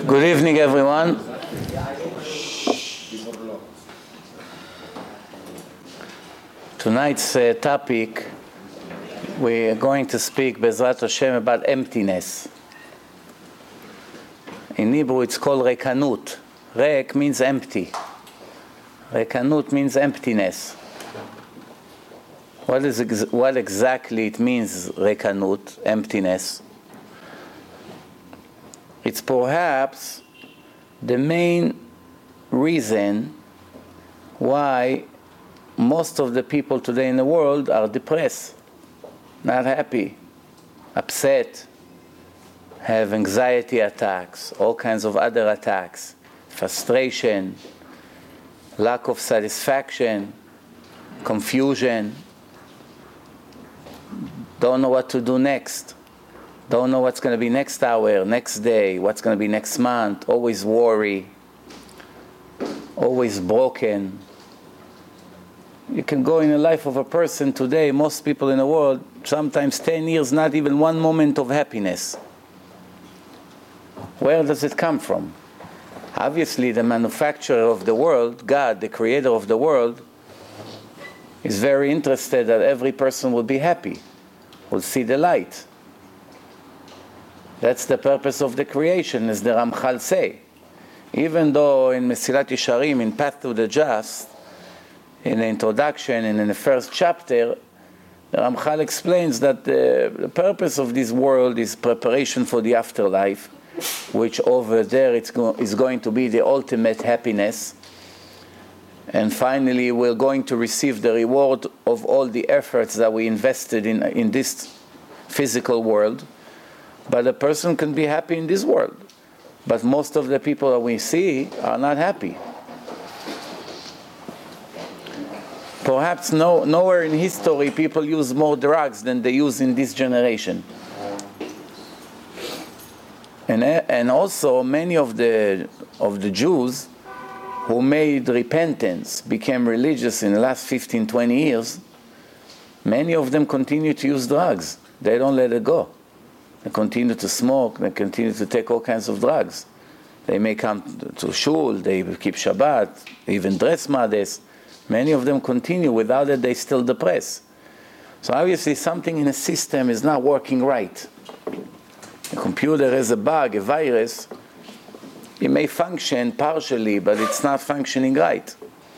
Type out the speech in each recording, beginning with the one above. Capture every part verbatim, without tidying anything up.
Good evening, everyone. Tonight's uh, topic, we are going to speak, Bezrat Hashem, about emptiness. In Hebrew, it's called rekanut. Rek means empty. Rekanut means emptiness. What is ex- what exactly it means, rekanut, emptiness? It's perhaps the main reason why most of the people today in the world are depressed, not happy, upset, have anxiety attacks, all kinds of other attacks, frustration, lack of satisfaction, confusion, don't know what to do next. Don't know what's going to be next hour, next day, what's going to be next month, always worry, always broken. You can go in the life of a person today, most people in the world, sometimes ten years, not even one moment of happiness. Where does it come from? Obviously, the manufacturer of the world, God, the creator of the world, is very interested that every person will be happy, will see the light. That's the purpose of the creation, as the Ramchal say. Even though in Mesilat Yesharim, in Path to the Just, in the introduction and in the first chapter, the Ramchal explains that the, the purpose of this world is preparation for the afterlife, which over there it's go, is going to be the ultimate happiness. And finally, we're going to receive the reward of all the efforts that we invested in, in this physical world. But a person can be happy in this world. But most of the people that we see are not happy. Perhaps no, nowhere in history people use more drugs than they use in this generation. And, and also many of the, of the Jews who made repentance, became religious in the last fifteen, twenty years, many of them continue to use drugs. They don't let it go. They continue to smoke, they continue to take all kinds of drugs. They may come to shul, they keep Shabbat, even dress modest. Many of them continue. Without it, they still depressed. So obviously something in the system is not working right. The computer has a bug, a virus. It may function partially, but it's not functioning right.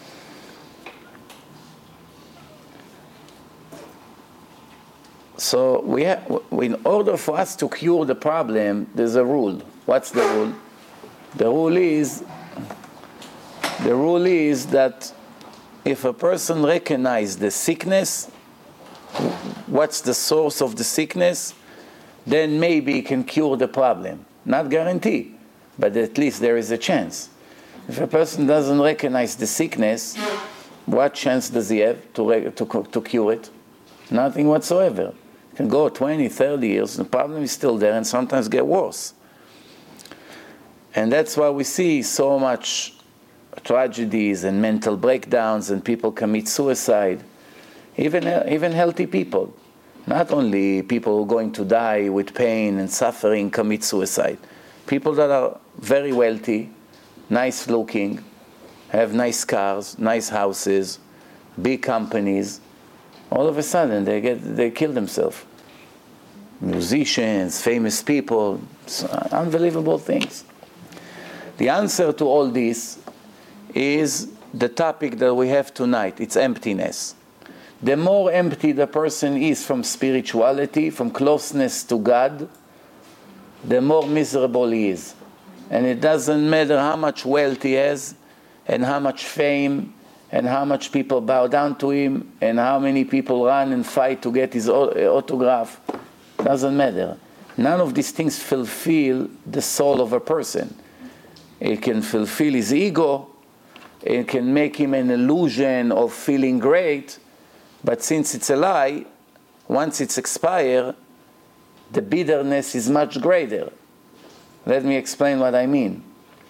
So we have, in order for us to cure the problem, there's a rule. What's the rule? The rule is, the rule is that if a person recognizes the sickness, what's the source of the sickness, then maybe he can cure the problem. Not guarantee, but at least there is a chance. If a person doesn't recognize the sickness, what chance does he have to, to, to cure it? Nothing whatsoever. It can go twenty, thirty years, the problem is still there and sometimes get worse. And that's why we see so much tragedies and mental breakdowns and people commit suicide. Even, even healthy people. Not only people who are going to die with pain and suffering commit suicide. People that are very wealthy, nice looking, have nice cars, nice houses, big companies, all of a sudden they get they kill themselves. Musicians, famous people, unbelievable things. The answer to all this is the topic that we have tonight. It's emptiness. The more empty the person is from spirituality, from closeness to God, the more miserable he is. And it doesn't matter how much wealth he has, and how much fame, and how much people bow down to him, and how many people run and fight to get his autograph. Doesn't matter. None of these things fulfill the soul of a person. It can fulfill his ego, it can make him an illusion of feeling great, but since it's a lie, once it's expired, the bitterness is much greater. Let me explain what I mean.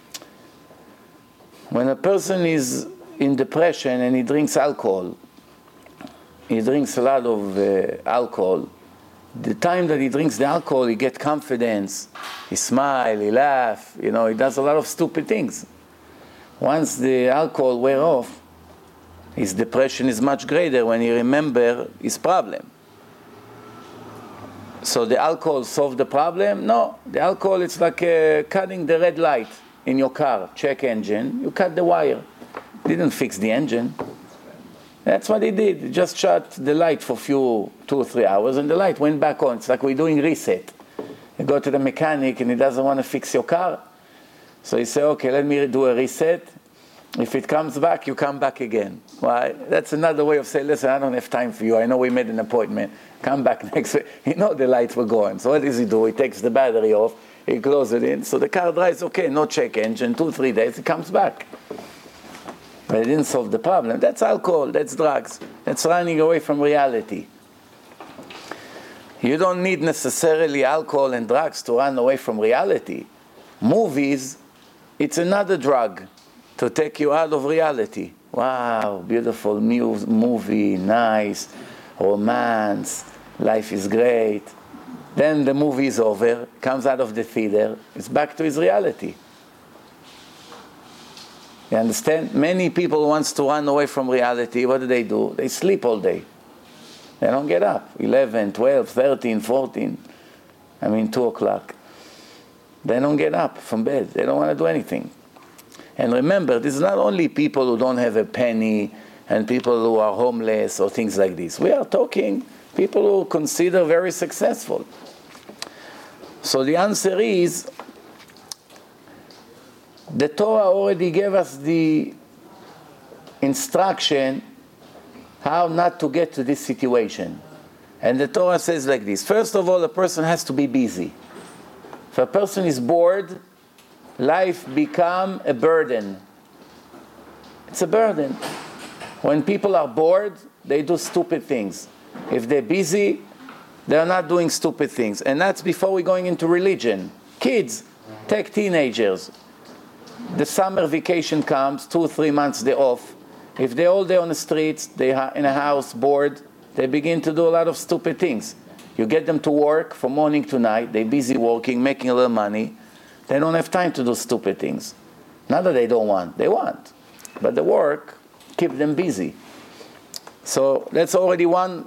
When a person is in depression and he drinks alcohol, he drinks a lot of uh, alcohol, The time that he drinks the alcohol, he gets confidence, he smiles, he laughs, you know, he does a lot of stupid things. Once the alcohol wears off, his depression is much greater when he remembers his problem. So the alcohol solved the problem? No, the alcohol is like uh, cutting the red light in your car, check engine, you cut the wire. Didn't fix the engine. That's what he did. He just shut the light for a few, two or three hours, and the light went back on. It's like we're doing reset. You go to the mechanic, and he doesn't want to fix your car. So he said, okay, let me do a reset. If it comes back, you come back again. Why? That's another way of saying, listen, I don't have time for you. I know we made an appointment. Come back next week. You know the lights were going. So what does he do? He takes the battery off. He closes it in. So the car drives, okay, no check engine. Two, three days, it comes back. But it didn't solve the problem. That's alcohol, that's drugs. That's running away from reality. You don't need necessarily alcohol and drugs to run away from reality. Movies, it's another drug to take you out of reality. Wow, beautiful mu- movie, nice, romance, life is great. Then the movie is over, comes out of the theater, it's back to his reality. You understand? Many people want to run away from reality. What do they do? They sleep all day. They don't get up. eleven, twelve, thirteen, fourteen. I mean, two o'clock. They don't get up from bed. They don't want to do anything. And remember, this is not only people who don't have a penny and people who are homeless or things like this. We are talking people who consider very successful. So the answer is, the Torah already gave us the instruction how not to get to this situation. And the Torah says like this. First of all, a person has to be busy. If a person is bored, life becomes a burden. It's a burden. When people are bored, they do stupid things. If they're busy, they're not doing stupid things. And that's before we're going into religion. Kids, take teenagers. The summer vacation comes, two or three months they're off. If they're all day on the streets, they're in a house, bored, they begin to do a lot of stupid things. You get them to work from morning to night, they're busy working, making a little money. They don't have time to do stupid things. Not that they don't want, they want. But the work keeps them busy. So that's already one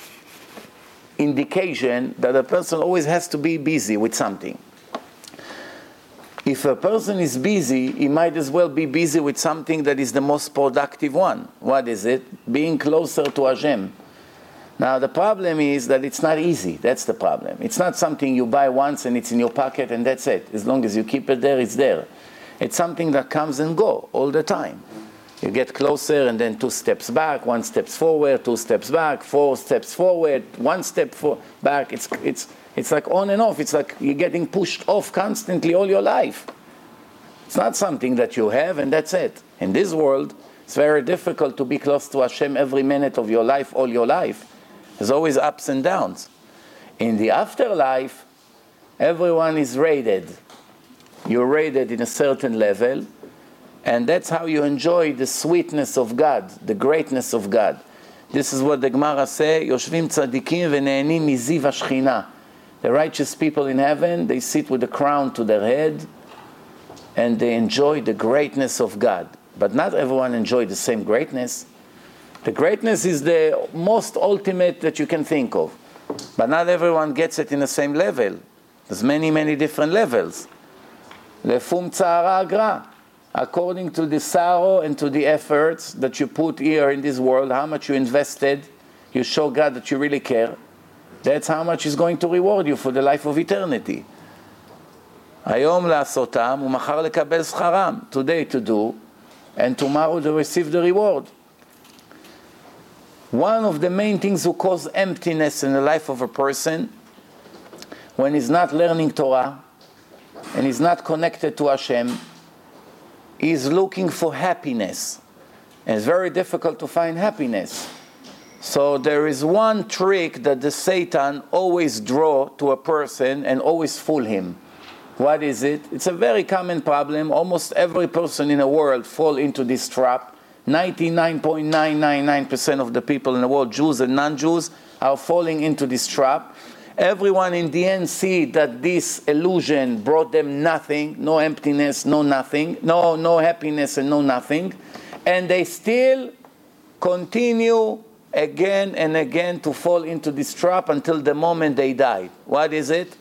indication that a person always has to be busy with something. If a person is busy, he might as well be busy with something that is the most productive one. What is it? Being closer to Hashem. Now the problem is that it's not easy. That's the problem. It's not something you buy once and it's in your pocket and that's it. As long as you keep it there, it's there. It's something that comes and goes all the time. You get closer and then two steps back, one steps forward, two steps back, four steps forward, one step for back. It's it's it's like on and off. It's like you're getting pushed off constantly all your life. It's not something that you have and that's it. In this world, it's very difficult to be close to Hashem every minute of your life, all your life. There's always ups and downs. In the afterlife, everyone is rated. You're rated in a certain level, and that's how you enjoy the sweetness of God, the greatness of God. This is what the Gemara says, Yoshvim tzadikim v'ne'enim miziv hashchina. The righteous people in heaven, they sit with a crown to their head, and they enjoy the greatness of God. But not everyone enjoys the same greatness. The greatness is the most ultimate that you can think of. But not everyone gets it in the same level. There's many, many different levels. Lefum tzara agra. According to the sorrow and to the efforts that you put here in this world, how much you invested, you show God that you really care. That's how much He's going to reward you for the life of eternity. Hayom la'asotam u'machar lekabel scharam. Today to do, and tomorrow to receive the reward. One of the main things who cause emptiness in the life of a person, when he's not learning Torah, and he's not connected to Hashem, he's looking for happiness. And it's very difficult to find happiness. So there is one trick that the Satan always draw to a person and always fool him. What is it? It's a very common problem. Almost every person in the world fall into this trap. ninety-nine point nine nine nine percent of the people in the world, Jews and non-Jews, are falling into this trap. Everyone in the end see that this illusion brought them nothing, no emptiness, no nothing, no, no happiness and no nothing. And they still continue again and again to fall into this trap until the moment they die. What is it?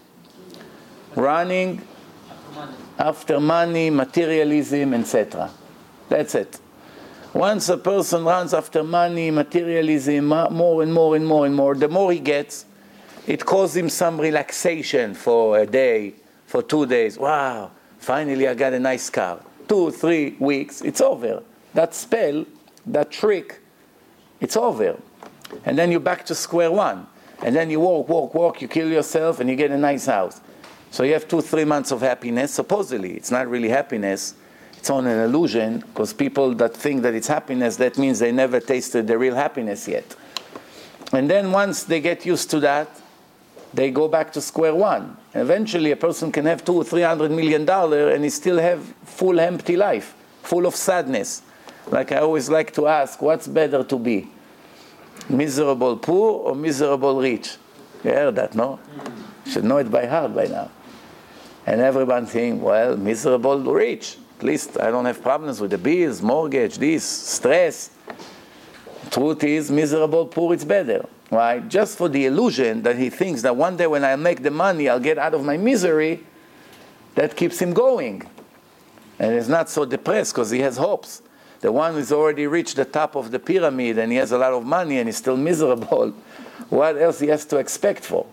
Running after money, materialism, et cetera. That's it. Once a person runs after money, materialism, more and more and more and more, the more he gets, it causes him some relaxation for a day, for two days. Wow, finally I got a nice car. Two, three weeks, it's over. That spell, that trick, it's over. And then you're back to square one. And then you walk, walk, walk, you kill yourself, and you get a nice house. So you have two, three months of happiness. Supposedly, it's not really happiness. It's on an illusion, because people that think that it's happiness, that means they never tasted the real happiness yet. And then once they get used to that, they go back to square one. And eventually, a person can have two or three hundred million dollars, and he still have full empty life, full of sadness. Like I always like to ask, what's better to be? Miserable poor or miserable rich? You heard that, no? You should know it by heart by now. And everyone think, well, miserable rich. At least I don't have problems with the bills, mortgage, this, stress. Truth is, miserable poor, it's better. Right? Just for the illusion that he thinks that one day when I make the money, I'll get out of my misery, that keeps him going. And he's not so depressed because he has hopes. The one who's already reached the top of the pyramid and he has a lot of money and he's still miserable, what else he has to expect for?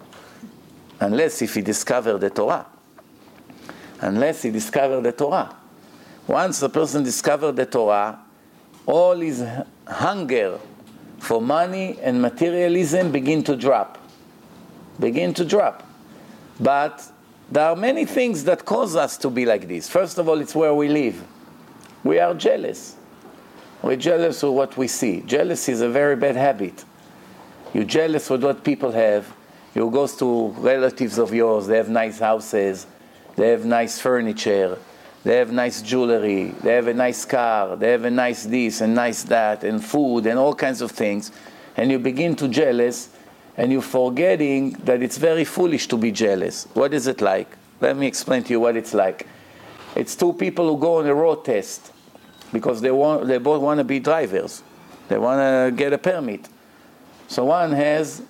Unless if he discovers the Torah. Unless he discovers the Torah. Once a person discovers the Torah, all his hunger for money and materialism begin to drop. Begin to drop. But there are many things that cause us to be like this. First of all, it's where we live. We are jealous. We're jealous of what we see. Jealousy is a very bad habit. You're jealous with what people have. You go to relatives of yours, they have nice houses, they have nice furniture, they have nice jewelry, they have a nice car, they have a nice this and nice that, and food and all kinds of things. And you begin to jealous, and you're forgetting that it's very foolish to be jealous. What is it like? Let me explain to you what it's like. It's two people who go on a road test because they want, they both want to be drivers. They want to get a permit. So one has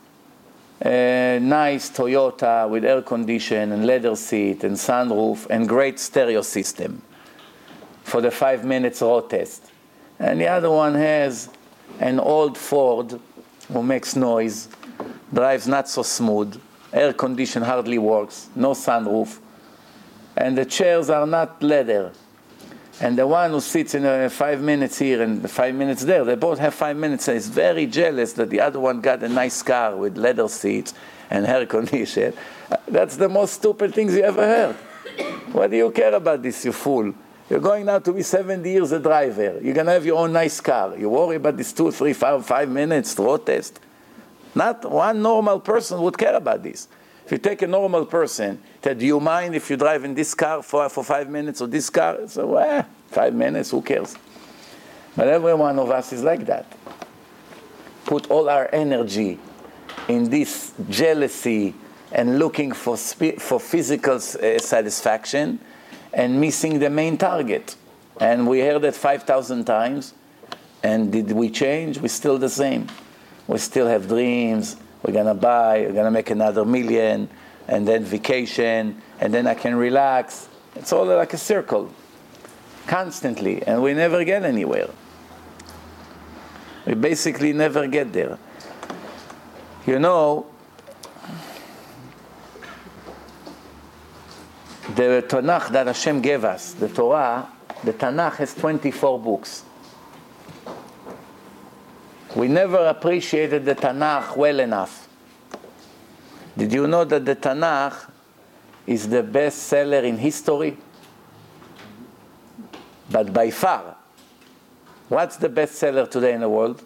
a nice Toyota with air condition and leather seat and sunroof and great stereo system for the five minutes road test. And the other one has an old Ford who makes noise, drives not so smooth, air condition hardly works, no sunroof, and the chairs are not leather. And the one who sits in uh, five minutes here and five minutes there, they both have five minutes and is very jealous that the other one got a nice car with leather seats and air condition. That's the most stupid things you ever heard. What do you care about this, you fool? You're going now to be seventy years a driver. You're going to have your own nice car. You worry about this two, three, five, five minutes road test? Not one normal person would care about this. If you take a normal person, say, do you mind if you drive in this car for, for five minutes or this car? So, well, five minutes, who cares? But every one of us is like that. Put all our energy in this jealousy and looking for, sp- for physical uh, satisfaction and missing the main target. And we heard it five thousand times. And did we change? We're still the same. We still have dreams. We're going to buy, we're going to make another million, and then vacation, and then I can relax. It's all like a circle, constantly, and we never get anywhere. We basically never get there. You know, the Tanakh that Hashem gave us, the Torah, the Tanakh has twenty-four books. We never appreciated the Tanakh well enough. Did you know that the Tanakh is the best seller in history? But by far. What's the best seller today in the world?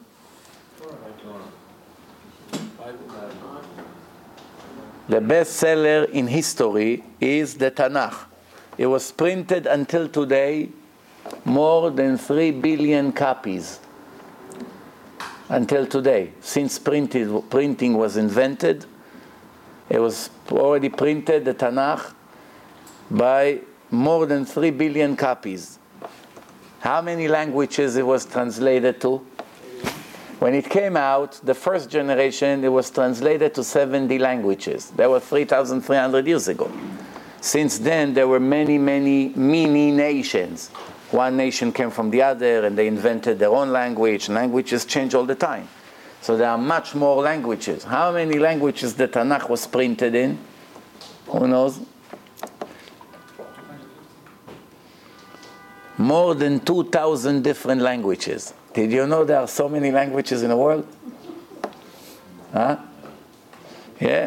The best seller in history is the Tanakh. It was printed until today more than three billion copies. Until today, since printed, printing was invented, It was already printed, the Tanakh, by more than three billion copies. How many languages it was translated to? When it came out, the first generation, it was translated to seventy languages. That was three thousand three hundred years ago. Since then, there were many, many mini nations. One nation came from the other, and they invented their own language. Languages change all the time. So there are much more languages. How many languages the Tanakh was printed in? Who knows? More than two thousand different languages. Did you know there are so many languages in the world? Huh? Yeah.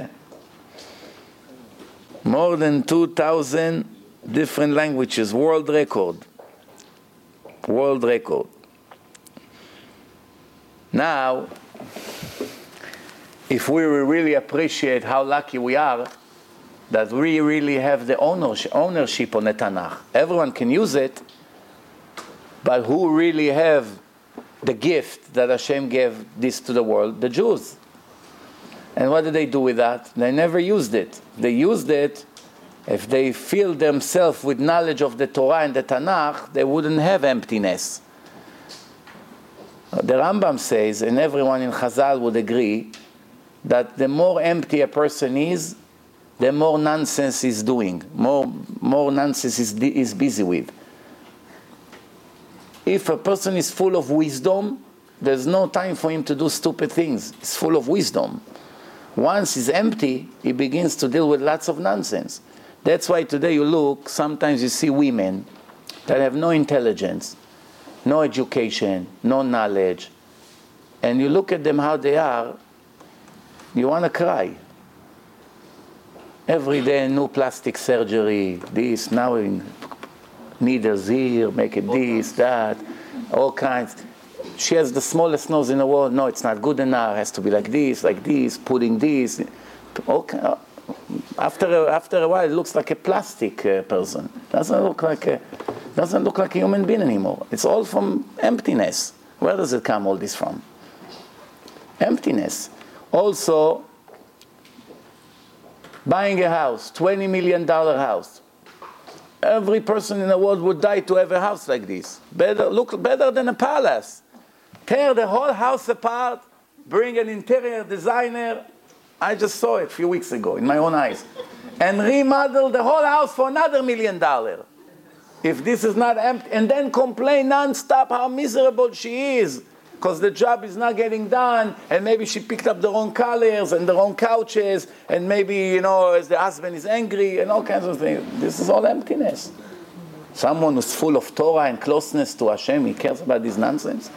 More than two thousand different languages. World record. World record. Now, if we really appreciate how lucky we are that we really have the ownership, ownership on the Tanakh. Everyone can use it, but who really have the gift that Hashem gave this to the world? The Jews. And what did they do with that? They never used it. They used it, if they filled themselves with knowledge of the Torah and the Tanakh, they wouldn't have emptiness. The Rambam says, and everyone in Chazal would agree, that the more empty a person is, the more nonsense he's doing, more, more nonsense he's, he's busy with. If a person is full of wisdom, there's no time for him to do stupid things. He's full of wisdom. Once he's empty, he begins to deal with lots of nonsense. That's why today you look, sometimes you see women that have no intelligence, no education, no knowledge, and you look at them how they are, you want to cry. Every day new plastic surgery, this, now in needles here, make it this, that, all kinds. She has the smallest nose in the world. No, it's not good enough. It has to be like this, like this, putting this. All kind. After a, after a while, it looks like a plastic uh, person. Doesn't look like a doesn't look like a human being anymore. It's all from emptiness. Where does it come? All this from? Emptiness. Also, buying a house, twenty million dollar house. Every person in the world would die to have a house like this. Better, look better than a palace. Tear the whole house apart, bring an interior designer. I just saw it a few weeks ago in my own eyes. And remodel the whole house for another million dollars. If this is not empty, and then complain non-stop how miserable she is because the job is not getting done, and maybe she picked up the wrong colors and the wrong couches, and maybe, you know, the husband is angry, and all kinds of things. This is all emptiness. Someone who's full of Torah and closeness to Hashem, he cares about this nonsense.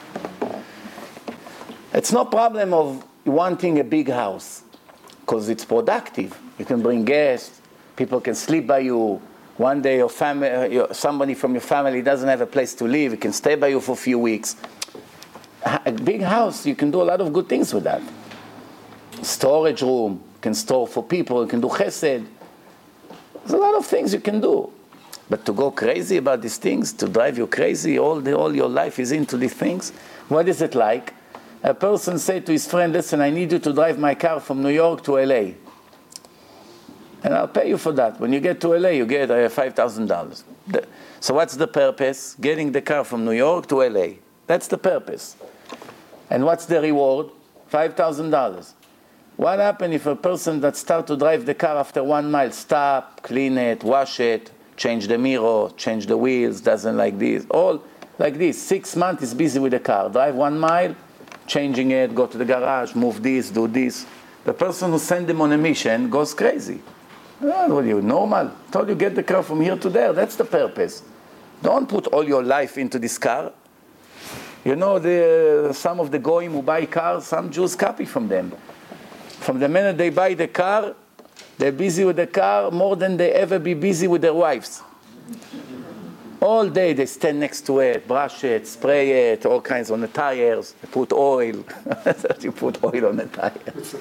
It's no problem of wanting a big house, because it's productive. You can bring guests, people can sleep by you. One day your family, your, somebody from your family doesn't have a place to live, he can stay by you for a few weeks. A big house, you can do a lot of good things with that. Storage room, you can store for people, you can do chesed. There's a lot of things you can do. But to go crazy about these things, to drive you crazy, all, the, all your life is into these things, what is it like? A person said to his friend, listen, I need you to drive my car from New York to L A. And I'll pay you for that. When you get to L A, you get uh, five thousand dollars. So what's the purpose? Getting the car from New York to L A. That's the purpose. And what's the reward? five thousand dollars. What happens if a person that starts to drive the car after one mile, stop, clean it, wash it, change the mirror, change the wheels, doesn't like this, all like this. Six months is busy with the car. Drive one mile, changing it, go to the garage, move this, do this. The person who sent them on a mission goes crazy. Oh, what are you, normal? I told you get the car from here to there. That's the purpose. Don't put all your life into this car. You know, the, some of the goyim who buy cars, some Jews copy from them. From the minute they buy the car, they're busy with the car more than they ever be busy with their wives. All day they stand next to it, brush it, spray it, all kinds on the tires. They put oil. You put oil on the tires.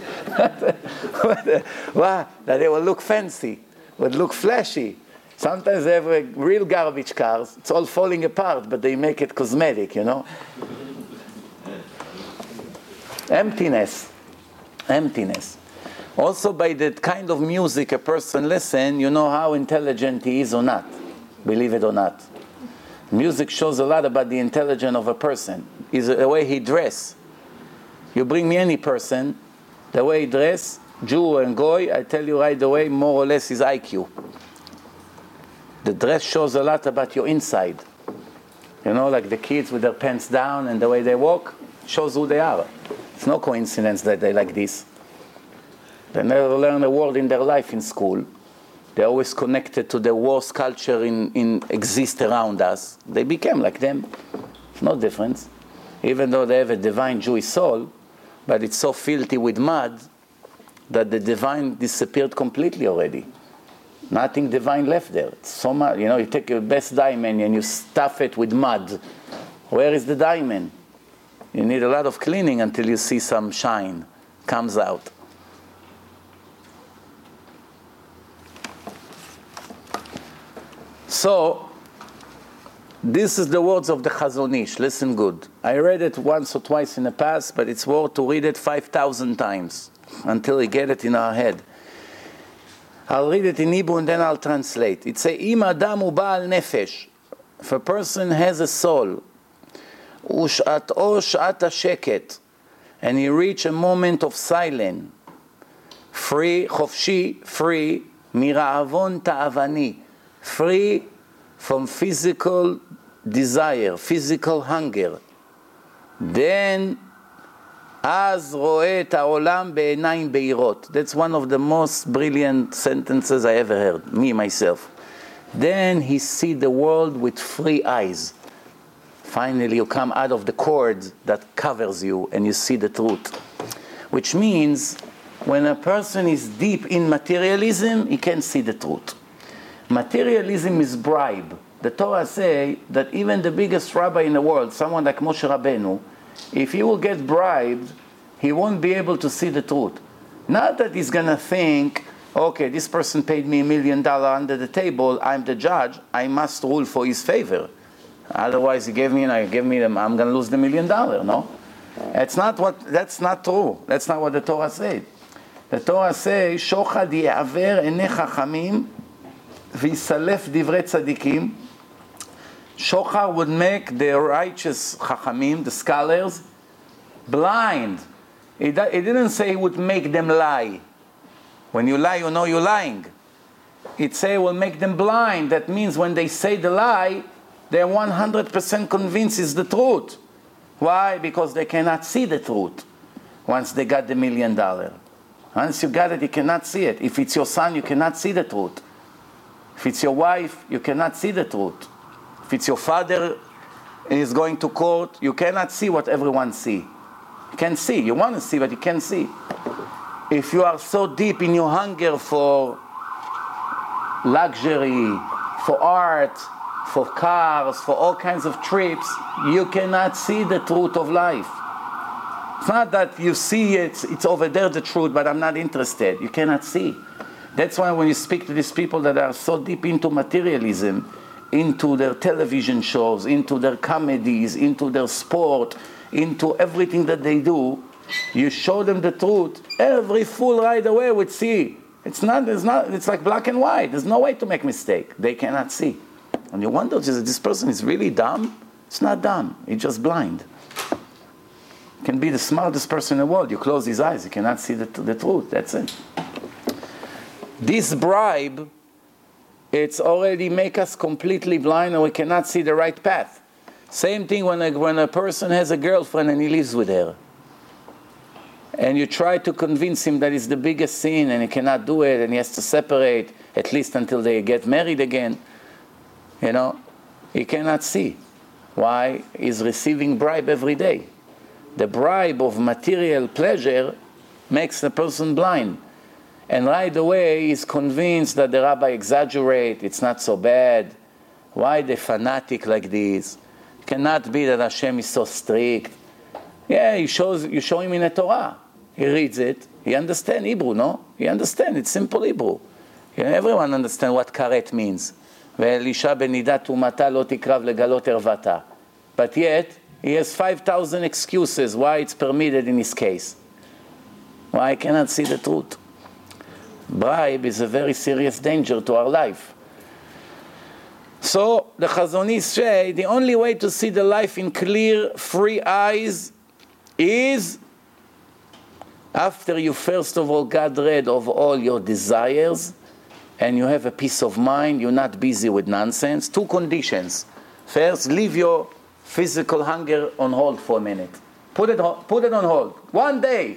Wow, that they will look fancy, would look flashy. Sometimes they have a real garbage cars. It's all falling apart, but they make it cosmetic, you know. Emptiness. Emptiness. Also by the kind of music a person listens, you know how intelligent he is or not, believe it or not. Music shows a lot about the intelligence of a person. Is the way he dress. You bring me any person, the way he dress, Jew and Goy, I tell you right away, more or less his I Q. The dress shows a lot about your inside. You know, like the kids with their pants down and the way they walk, shows who they are. It's no coincidence that they like this. They never learn a word in their life in school. They're always connected to the worst culture in, in exist around us. They became like them. It's no difference. Even though they have a divine Jewish soul, but it's so filthy with mud that the divine disappeared completely already. Nothing divine left there. It's so much, you know, you take your best diamond and you stuff it with mud. Where is the diamond? You need a lot of cleaning until you see some shine comes out. So, this is the words of the Chazon Ish. Listen good. I read it once or twice in the past, but it's worth to read it five thousand times until we get it in our head. I'll read it in Hebrew and then I'll translate. It says, Im Adam hu ba'al nefesh. If a person has a soul, u'sh'at'o sh'at hasheket, and he reach a moment of silence, free, chofshi, free, mira'avon ta'avani, free from physical desire, physical hunger. Then, az ro'eh et ha'olam be'enayim be'irot. That's one of the most brilliant sentences I ever heard, me, myself. Then he see the world with free eyes. Finally, you come out of the cord that covers you and you see the truth. Which means, when a person is deep in materialism, he can't see the truth. Materialism is bribe. The Torah says that even the biggest rabbi in the world, someone like Moshe Rabbeinu, if he will get bribed, he won't be able to see the truth. Not that he's going to think, okay, this person paid me a million dollars under the table, I'm the judge, I must rule for his favor. Otherwise, he gave me, and I gave me them, I'm going to lose the million dollars, no? That's not what, that's not true. That's not what the Torah said. The Torah says, Shochad ye'aver enei chachamim, v'yisalef divrei tzadikim. Shochar would make the righteous chachamim, the scholars, blind. It, it didn't say it would make them lie. When you lie, you know you're lying. It say it will make them blind. That means when they say the lie, they're one hundred percent convinced it's the truth. Why? Because they cannot see the truth once they got the million dollar. Once you got it, you cannot see it. If it's your son, you cannot see the truth. If it's your wife, you cannot see the truth. If it's your father and is going to court, you cannot see what everyone see. You can see. You want to see, but you can't see. If you are so deep in your hunger for luxury, for art, for cars, for all kinds of trips, you cannot see the truth of life. It's not that you see it, it's over there the truth, but I'm not interested. You cannot see. That's why when you speak to these people that are so deep into materialism, into their television shows, into their comedies, into their sport, into everything that they do, you show them the truth, every fool right away would see. It's not, it's not, it's like black and white. There's no way to make mistake. They cannot see. And you wonder, is this person is really dumb? It's not dumb. He's just blind. He can be the smartest person in the world. You close his eyes, he cannot see the, the truth. That's it. This bribe, it's already make us completely blind and we cannot see the right path. Same thing when a, when a person has a girlfriend and he lives with her. And you try to convince him that it's the biggest sin and he cannot do it and he has to separate, at least until they get married again. You know, he cannot see. Why? He's receiving bribe every day. The bribe of material pleasure makes the person blind. And right away, he's convinced that the rabbi exaggerates, it's not so bad. Why the fanatic like this? It cannot be that Hashem is so strict. Yeah, he shows, you show him in the Torah. He reads it. He understands Hebrew, no? He understands. It's simple Hebrew. You know, everyone understands what karet means. ואלישע בנידת ומתה לא תקרב לגלות ערוותה. But yet, he has five thousand excuses why it's permitted in his case. Why I cannot see the truth. Bribe is a very serious danger to our life. So the Chazon Ish say the only way to see the life in clear, free eyes is after you first of all got rid of all your desires and you have a peace of mind, you're not busy with nonsense. Two conditions. First, leave your physical hunger on hold for a minute. Put it, put it on hold. One day.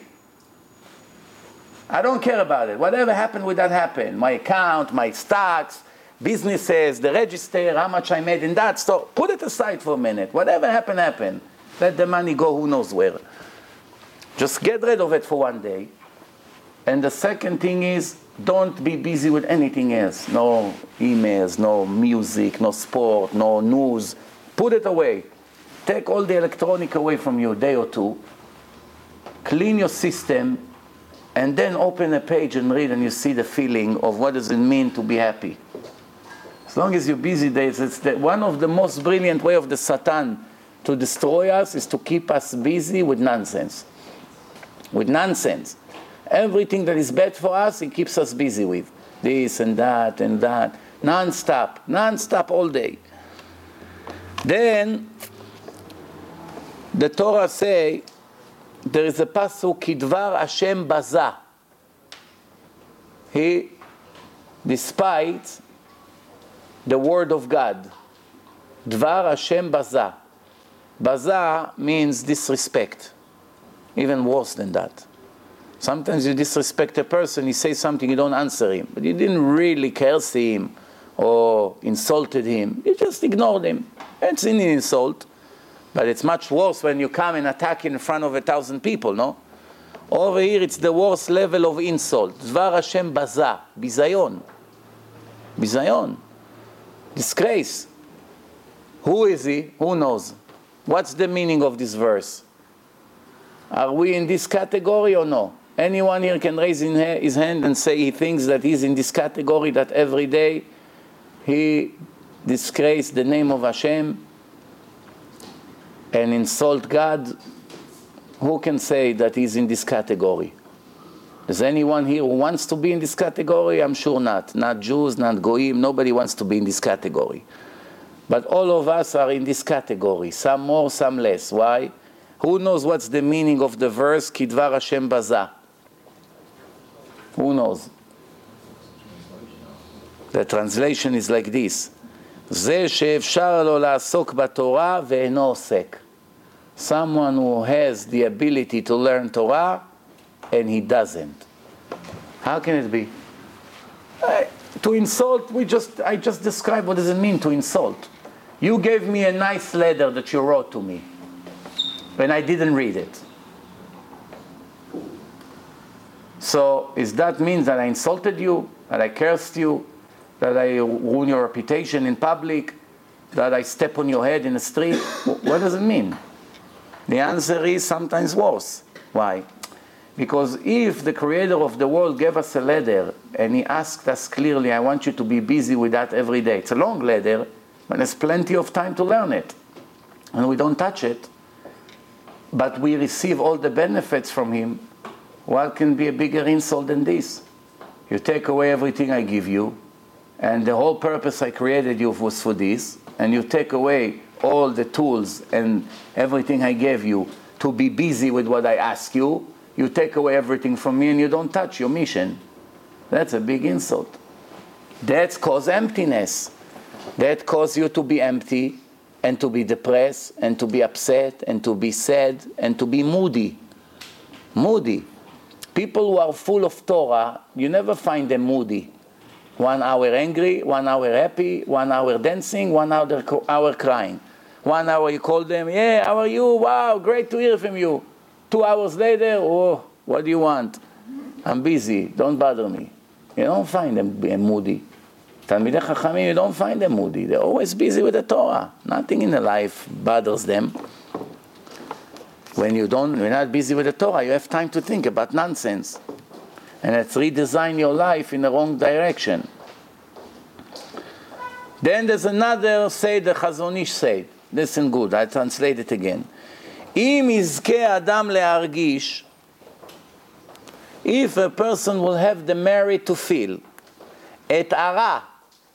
I don't care about it. Whatever happened with that happened. My account, my stocks, businesses, the register, how much I made in that store. Put it aside for a minute. Whatever happened, happened. Let the money go who knows where. Just get rid of it for one day. And the second thing is, don't be busy with anything else. No emails, no music, no sport, no news. Put it away. Take all the electronic away from you a day or two. Clean your system. And then open a page and read, and you see the feeling of what does it mean to be happy. As long as you're busy, it's the, one of the most brilliant way of the Satan to destroy us is to keep us busy with nonsense. With nonsense. Everything that is bad for us, he keeps us busy with. This and that and that. Non-stop. Non-stop all day. Then, the Torah say, there is a pasuk, Kidvar Hashem baza. He, despite the word of God. Dvar Hashem baza. Baza means disrespect. Even worse than that. Sometimes you disrespect a person, he says something, you don't answer him. But you didn't really curse him or insulted him. You just ignored him. It's an insult. But it's much worse when you come and attack in front of a thousand people, no? Over here, it's the worst level of insult. Dvar Hashem baza, bizayon. Bizayon. Disgrace. Who is he? Who knows? What's the meaning of this verse? Are we in this category or no? Anyone here can raise his hand and say he thinks that he's in this category, that every day he disgraced the name of Hashem and insult God? Who can say that he's in this category? Is anyone here who wants to be in this category? I'm sure not. Not Jews, not Goyim. Nobody wants to be in this category. But all of us are in this category. Some more, some less. Why? Who knows what's the meaning of the verse, Kidvar Hashem baza? Who knows? The translation is like this. זה שאפשר לו לעסוק בתורה ואינו עוסק. Someone who has the ability to learn Torah and he doesn't. How can it be? I, to insult, we just I just described what does it mean to insult. You gave me a nice letter that you wrote to me and I didn't read it. So, does that mean that I insulted you, that I cursed you, that I ruin your reputation in public, that I step on your head in the street? What does it mean? The answer is sometimes worse. Why? Because if the creator of the world gave us a letter and he asked us clearly, I want you to be busy with that every day. It's a long letter, but there's plenty of time to learn it. And we don't touch it, but we receive all the benefits from him. What can be a bigger insult than this? You take away everything I give you, and the whole purpose I created you was for this, and you take away all the tools and everything I gave you to be busy with what I ask you. You take away everything from me and you don't touch your mission. That's a big insult. That's cause emptiness. That cause you to be empty and to be depressed and to be upset and to be sad and to be moody. Moody. People who are full of Torah, you never find them moody. One hour angry, one hour happy, one hour dancing, one hour, hour crying. One hour you call them, yeah, how are you? Wow, great to hear from you. Two hours later, oh, what do you want? I'm busy, don't bother me. You don't find them moody. Talmidei Chachamim, you don't find them moody. They're always busy with the Torah. Nothing in their life bothers them. When you don't, you're not busy with the Torah, you have time to think about nonsense. And it's redesign your life in the wrong direction. Then there's another say the Chazon Ish said. Listen good, I translate it again. אם יזכה אדם להרגיש If a person will have the merit to feel et ara,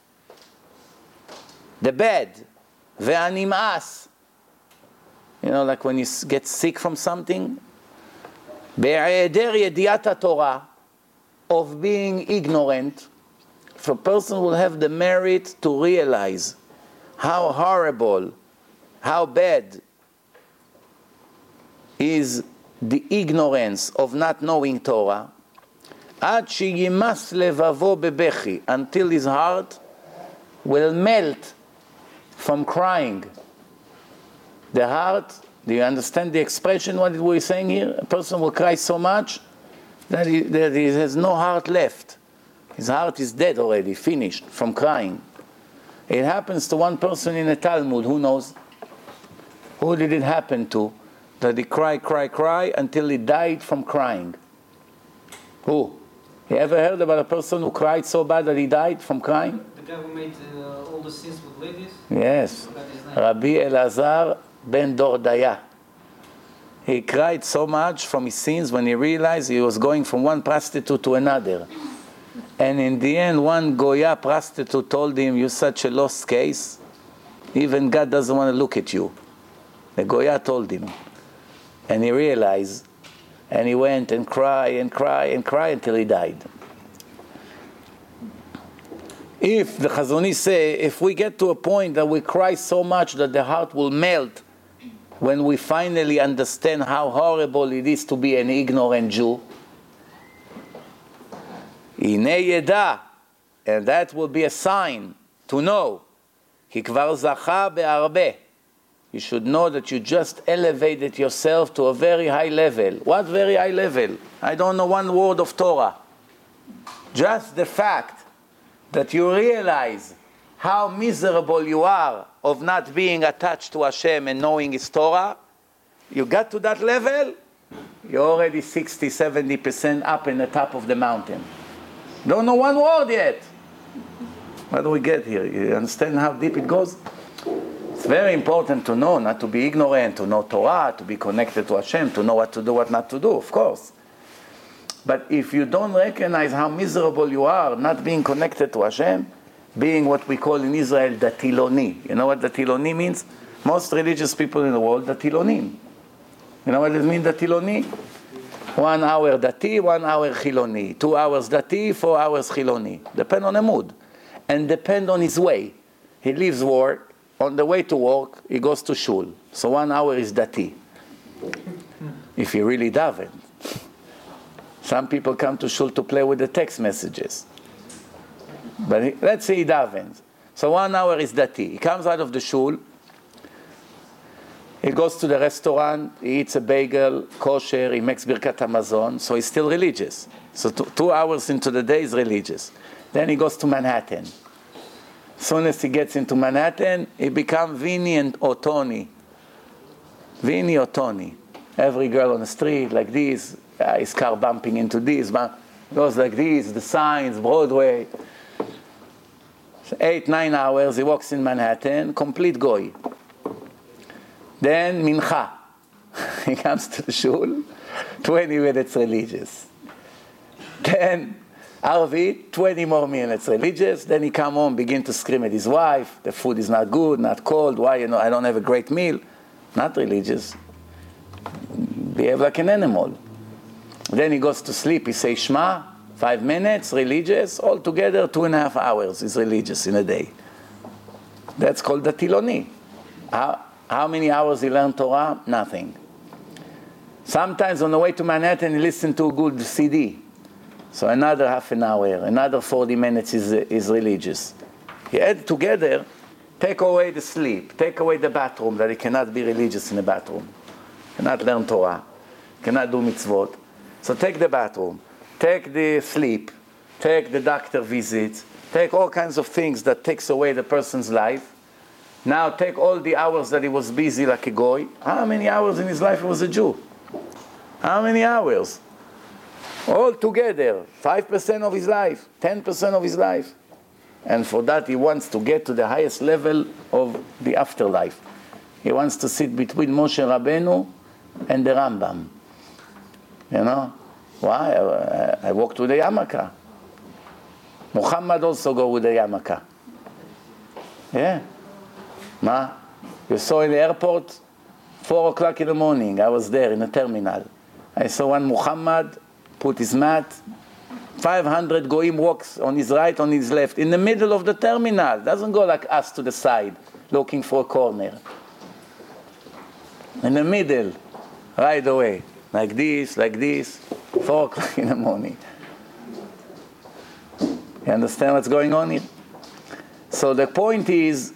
the bad, ve'anim'as, you know, like when you get sick from something, be'eder yediat Torah, of being ignorant, if a person will have the merit to realize how horrible, how bad is the ignorance of not knowing Torah, ad sheyimas levavo bebechi, until his heart will melt from crying. The heart, do you understand the expression, what we're saying here? A person will cry so much that he, that he has no heart left. His heart is dead already, finished from crying. It happens to one person in the Talmud, who knows? Who did it happen to? That he cried, cried, cried until he died from crying. Who? You ever heard about a person who cried so bad that he died from crying? The guy who made uh, all the sins with ladies? Yes. Rabbi Elazar ben Dordaya. He cried so much from his sins when he realized he was going from one prostitute to another. And in the end, one Goya prostitute told him, "You're such a lost case. Even God doesn't want to look at you." The Goya told him. And he realized, and he went and cried and cried and cried until he died. If, the Chazon Ish say, if we get to a point that we cry so much that the heart will melt when we finally understand how horrible it is to be an ignorant Jew, Hinei yeda, and that will be a sign to know, Ki kvar zacha be'arbe, you should know that you just elevated yourself to a very high level. What very high level? I don't know one word of Torah. Just the fact that you realize how miserable you are of not being attached to Hashem and knowing His Torah, you got to that level, you're already sixty, seventy percent up in the top of the mountain. Don't know one word yet. How do we get here? You understand how deep it goes? It's very important to know, not to be ignorant, to know Torah, to be connected to Hashem, to know what to do, what not to do, of course. But if you don't recognize how miserable you are, not being connected to Hashem, being what we call in Israel datiloni. You know what datiloni means? Most religious people in the world, datilonim. You know what it means, datiloni? One hour dati, one hour chiloni. Two hours dati, four hours chiloni. Depend on the mood. And depend on his way. He leaves work. On the way to work, he goes to shul. So one hour is dati. If he really daven. Some people come to shul to play with the text messages. But he, let's say he davens. So one hour is dati. He comes out of the shul. He goes to the restaurant. He eats a bagel, kosher. He makes birkat hamazon. So he's still religious. So two, two hours into the day is religious. Then he goes to Manhattan. As soon as he gets into Manhattan, he becomes Vinny and Otoni. Vinny Otoni. Every girl on the street like this, uh, his car bumping into this, goes like this, the signs, Broadway. So eight, nine hours, he walks in Manhattan, complete goy. Then Mincha. He comes to the shul, twenty minutes religious. Then Arvi, twenty more minutes religious. Then he come home, begin to scream at his wife. The food is not good, not cold. Why, you know, I don't have a great meal. Not religious. Behave like an animal. Then he goes to sleep. He says Shema, five minutes, religious. Altogether, two and a half hours is religious in a day. That's called the Tiloni. How, how many hours he learned Torah? Nothing. Sometimes on the way to Manhattan, he listened to a good C D. So another half an hour, another forty minutes is, is religious. He add together, take away the sleep, take away the bathroom, that he cannot be religious in the bathroom. Cannot learn Torah, cannot do mitzvot. So take the bathroom, take the sleep, take the doctor visits, take all kinds of things that takes away the person's life. Now take all the hours that he was busy like a goy. How many hours in his life he was a Jew? How many hours? All together, five percent of his life, ten percent of his life. And for that he wants to get to the highest level of the afterlife. He wants to sit between Moshe Rabbeinu and the Rambam. You know? Why? I, I walked with a yarmulke. Muhammad also go with a yarmulke. Yeah. Ma? You saw in the airport, four o'clock in the morning, I was there in the terminal. I saw one Muhammad put his mat, five hundred goyim walks on his right, on his left, in the middle of the terminal. Doesn't go like us to the side, looking for a corner. In the middle, right away. Like this, like this, four o'clock in the morning. You understand what's going on here? So the point is,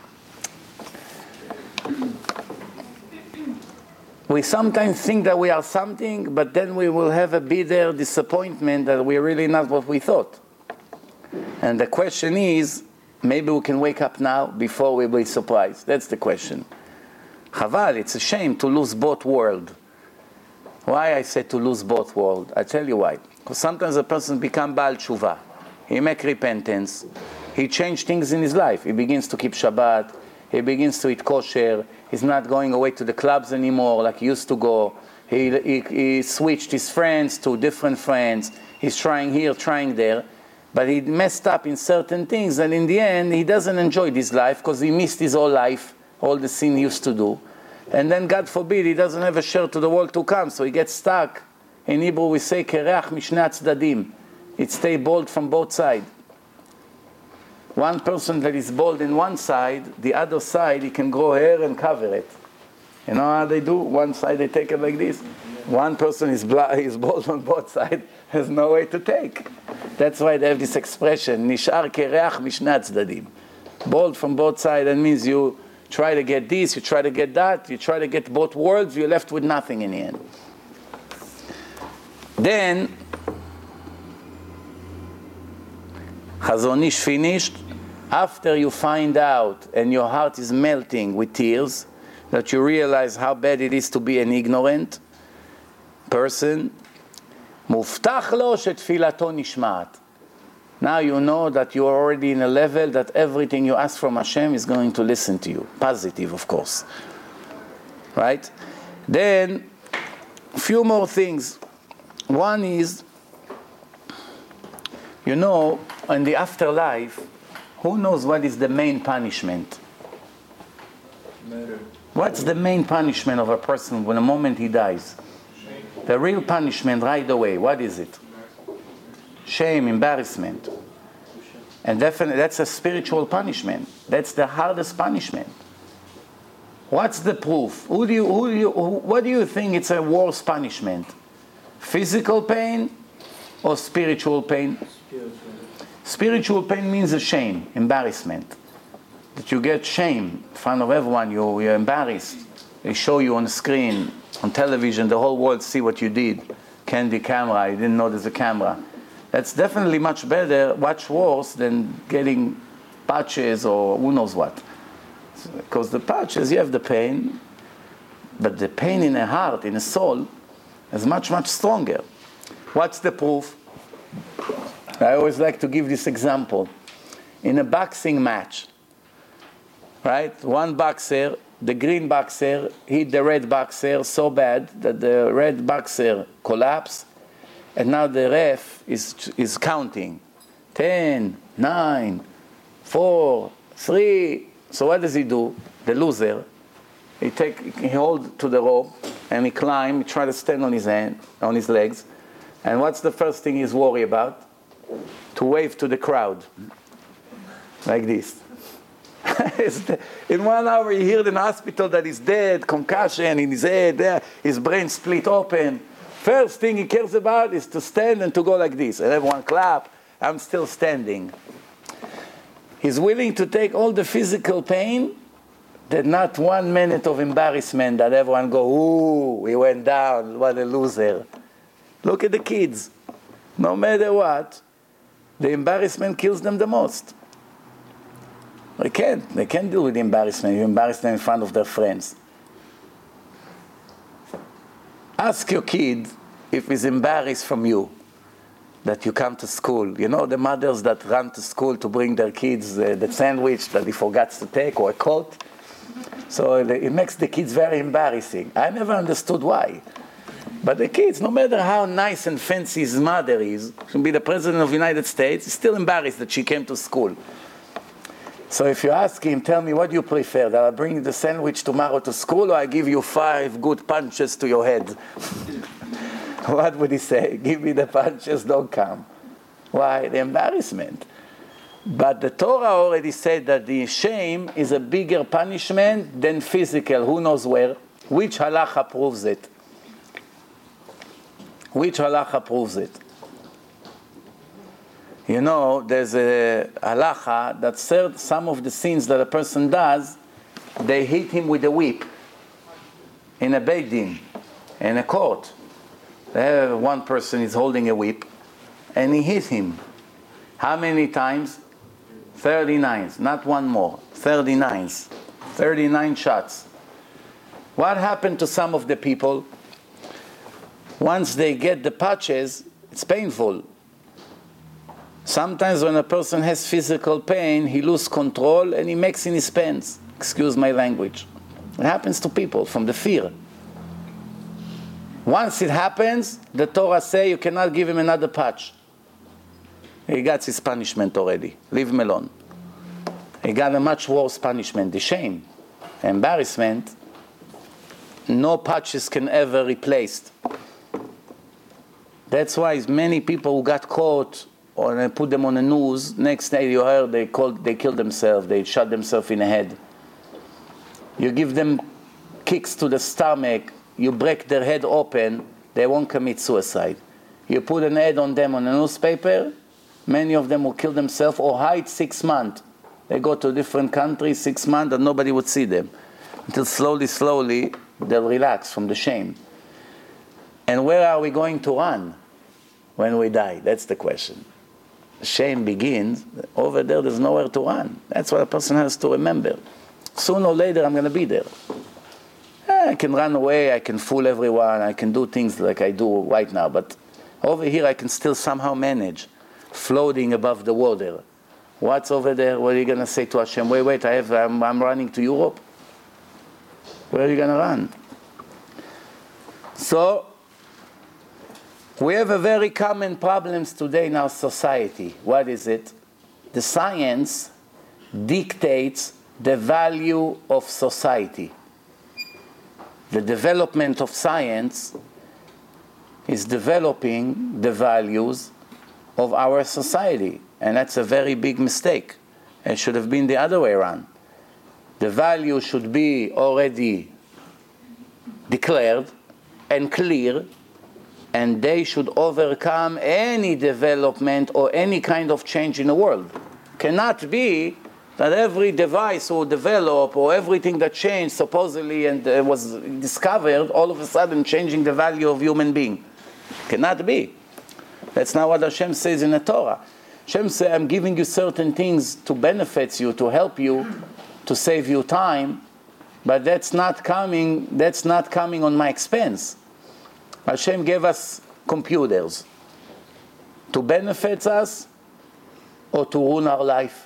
we sometimes think that we are something, but then we will have a bitter disappointment that we're really not what we thought. And the question is, maybe we can wake up now before we be surprised. That's the question. Chaval, it's a shame to lose both worlds. Why I say to lose both worlds? I tell you why. Because sometimes a person becomes Baal Tshuva. He make repentance. He change things in his life. He begins to keep Shabbat. He begins to eat kosher. He's not going away to the clubs anymore like he used to go. He, he, he switched his friends to different friends. He's trying here, trying there. But he messed up in certain things. And in the end, he doesn't enjoy this life because he missed his whole life, all the sin he used to do. And then, God forbid, he doesn't have a share to the world to come. So he gets stuck. In Hebrew, we say, Kereach mishnei tzdadim. It stays bald from both sides. One person that is bald in one side, the other side, he can grow hair and cover it. You know how they do? One side, they take it like this. One person is, bla- is bald on both sides, has no way to take. That's why they have this expression, Nishar kereach mishnei tzdadim. Bald from both sides, that means you try to get this, you try to get that, you try to get both worlds, you're left with nothing in the end. Then, Chazon Ish finished. After you find out and your heart is melting with tears, that you realize how bad it is to be an ignorant person, Muftach lo shetfilato nishmat. Now you know that you are already in a level that everything you ask from Hashem is going to listen to you. Positive, of course. Right? Then, a few more things. One is, you know, in the afterlife, who knows what is the main punishment? Matter. What's the main punishment of a person when the moment he dies? Shame. The real punishment right away, what is it? Shame, embarrassment. And definitely that's a spiritual punishment. That's the hardest punishment. What's the proof? Who do you, who do you, who, what do you think it's a worse punishment? Physical pain or spiritual pain? Spiritual pain means a shame, embarrassment. That you get shame in front of everyone, you, you're embarrassed. They show you on the screen, on television, the whole world see what you did. Candy camera, you didn't know there's a camera. That's definitely much better, much worse than getting patches or who knows what. Because the patches, you have the pain, but the pain in the heart, in the soul, is much, much stronger. What's the proof? I always like to give this example. In a boxing match, right? One boxer, the green boxer, hit the red boxer so bad that the red boxer collapsed, and now the ref is, is counting. Ten, nine, four, three. So what does he do? The loser, he take, he hold to the rope, and he climb, he try to stand on his hand, on his legs. And what's the first thing he's worried about? To wave to the crowd. Like this. In one hour you hear in the hospital that he's dead, concussion in his head, there, his brain split open. First thing he cares about is to stand and to go like this. And everyone clap, I'm still standing. He's willing to take all the physical pain, that not one minute of embarrassment that everyone go, ooh, he went down, what a loser. Look at the kids. No matter what, the embarrassment kills them the most. They can't. They can't deal with the embarrassment. You embarrass them in front of their friends. Ask your kid if he's embarrassed from you that you come to school. You know the mothers that run to school to bring their kids uh, the sandwich that he forgot to take or a coat. So it makes the kids very embarrassing. I never understood why. But the kids, no matter how nice and fancy his mother is, she can be the president of the United States, he's still embarrassed that she came to school. So if you ask him, tell me, what do you prefer? That I bring you the sandwich tomorrow to school, or I give you five good punches to your head? What would he say? Give me the punches, don't come. Why? The embarrassment. But the Torah already said that the shame is a bigger punishment than physical. Who knows where? Which halacha proves it? Which halacha proves it? You know, there's a halacha that said some of the sins that a person does, they hit him with a whip in a Beit Din, in a court. Uh, one person is holding a whip, and he hit him. How many times? thirty-nine. Not one more. thirty-nine. thirty-nine shots. What happened to some of the people? Once they get the patches, it's painful. Sometimes when a person has physical pain, he loses control and he makes in his pants. Excuse my language. It happens to people from the fear. Once it happens, the Torah says you cannot give him another patch. He got his punishment already. Leave him alone. He got a much worse punishment, the shame, embarrassment. No patches can ever replace. That's why many people who got caught or they put them on the news, next day you heard they called, they killed themselves, they shot themselves in the head. You give them kicks to the stomach, you break their head open, they won't commit suicide. You put an ad on them on a newspaper, many of them will kill themselves or hide six months. They go to a different country, six months, and nobody would see them. Until slowly, slowly, they'll relax from the shame. And where are we going to run when we die? That's the question. Shame begins. Over there, there's nowhere to run. That's what a person has to remember. Sooner or later, I'm going to be there. I can run away, I can fool everyone, I can do things like I do right now, but over here I can still somehow manage, floating above the water. What's over there? What are you going to say to Hashem? Wait, wait, I have, I'm, I'm running to Europe. Where are you going to run? So, we have a very common problems today in our society. What is it? The science dictates the value of society. The development of science is developing the values of our society. And that's a very big mistake. It should have been the other way around. The value should be already declared and clear, and they should overcome any development or any kind of change in the world. Cannot be that every device or develop or everything that changed supposedly and uh, was discovered, all of a sudden changing the value of human being. Cannot be. That's not what Hashem says in the Torah. Hashem says, I'm giving you certain things to benefit you, to help you, to save you time, but that's not coming, that's not coming on my expense. Hashem gave us computers to benefit us or to ruin our life.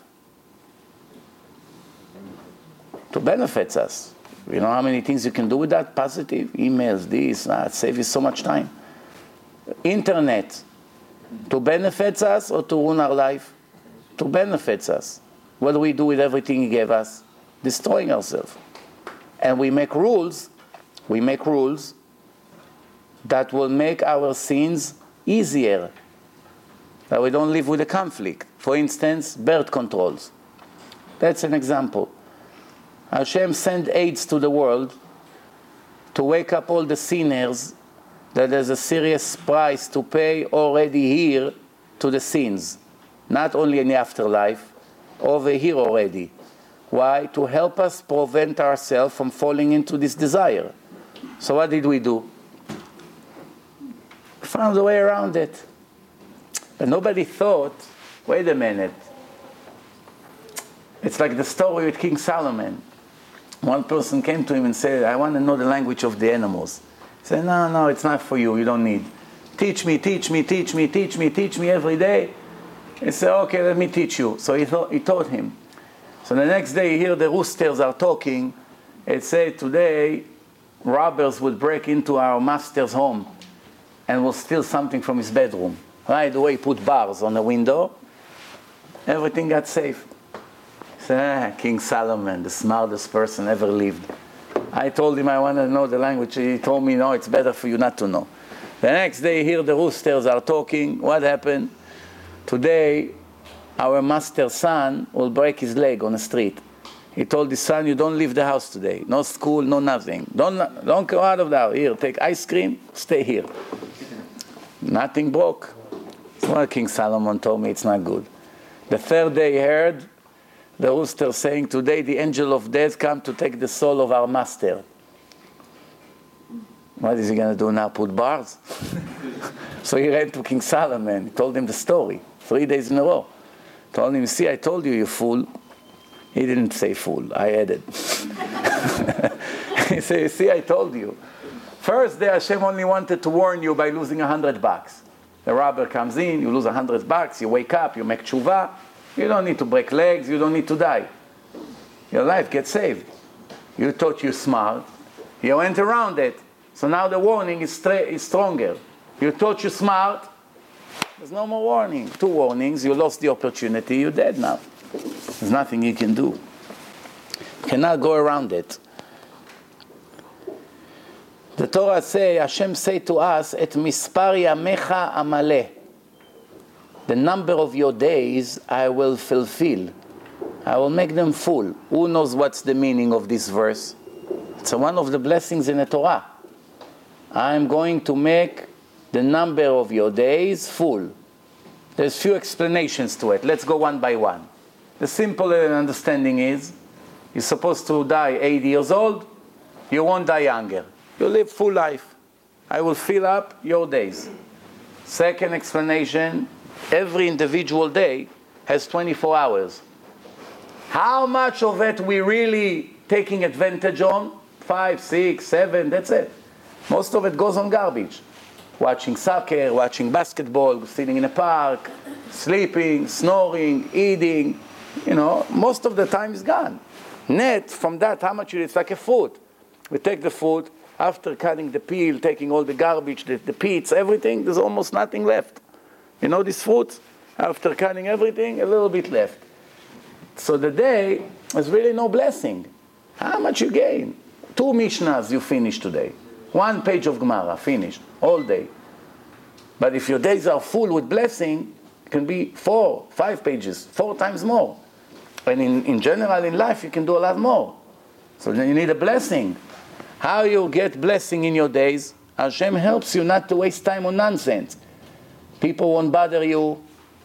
To benefit us. You know how many things you can do with that? Positive, emails, this, that, save you so much time. Internet, to benefit us or to ruin our life? To benefit us. What do we do with everything He gave us? Destroying ourselves. And we make rules, we make rules that will make our sins easier. That we don't live with a conflict. For instance, birth controls. That's an example. Hashem sent aids to the world to wake up all the sinners that there's a serious price to pay already here to the sins. Not only in the afterlife, over here already. Why? To help us prevent ourselves from falling into this desire. So what did we do? We found a way around it. But nobody thought, wait a minute. It's like the story with King Solomon. One person came to him and said, I want to know the language of the animals. He said, no, no, it's not for you, you don't need. Teach me, teach me, teach me, teach me, teach me every day. He said, okay, let me teach you. So he, thought, he taught him. So the next day, you hear the roosters are talking. It said, today, robbers would break into our master's home. and will steal something from his bedroom. Right away, put bars on the window. Everything got safe. He said, ah, King Solomon, the smartest person ever lived. I told him I wanted to know the language. He told me, no, it's better for you not to know. The next day, here the roosters are talking. What happened? Today, our master's son will break his leg on the street. He told his son, you don't leave the house today. No school, no nothing. Don't, don't go out of the house. Here, take ice cream, stay here. Nothing broke. Well, King Solomon told me it's not good. The third day he heard the rooster saying, today the angel of death come to take the soul of our master. What is he going to do now, put bars? So he ran to King Solomon. He told him the story, three days in a row. Told him, see, I told you, you fool. He didn't say fool, I added. He said, see, I told you. First day, Hashem only wanted to warn you by losing a hundred bucks. The robber comes in, you lose a hundred bucks, you wake up, you make tshuva. You don't need to break legs, you don't need to die. Your life gets saved. You thought you're smart, you went around it. So now the warning is, stra- is stronger. You thought you're smart, there's no more warning. Two warnings, you lost the opportunity, you're dead now. There's nothing you can do. You cannot go around it. The Torah say, Hashem say to us, Et mispar yamecha amaleh. The number of your days I will fulfill. I will make them full. Who knows what's the meaning of this verse? It's one of the blessings in the Torah. I'm going to make the number of your days full. There's few explanations to it. Let's go one by one. The simple understanding is, you're supposed to die eighty years old, you won't die younger. You live full life. I will fill up your days. Second explanation, every individual day has twenty-four hours. How much of it we really taking advantage on? Five, six, seven, that's it. Most of it goes on garbage. Watching soccer, watching basketball, sitting in a park, sleeping, snoring, eating. You know, most of the time is gone. Net, from that, how much it is? It's like a food. We take the food, after cutting the peel, taking all the garbage, the, the pits, everything, there's almost nothing left. You know these fruits? After cutting everything, a little bit left. So the day is really no blessing. How much you gain? Two Mishnahs you finish today. One page of Gemara, finished, all day. But if your days are full with blessing, it can be four, five pages, four times more. And in, in general, in life, you can do a lot more. So then you need a blessing. How you get blessing in your days? Hashem helps you not to waste time on nonsense. People won't bother you.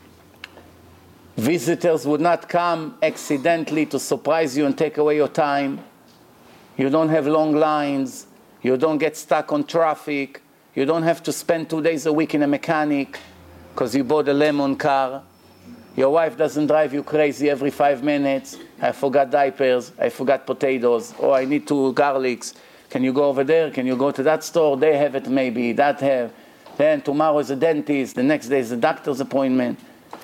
Visitors would not come accidentally to surprise you and take away your time. You don't have long lines. You don't get stuck on traffic. You don't have to spend two days a week in a mechanic because you bought a lemon car. Your wife doesn't drive you crazy every five minutes. I forgot diapers. I forgot potatoes. Oh, I need two garlics. Can you go over there? Can you go to that store? They have it maybe. That have. Then tomorrow is a dentist. The next day is a doctor's appointment.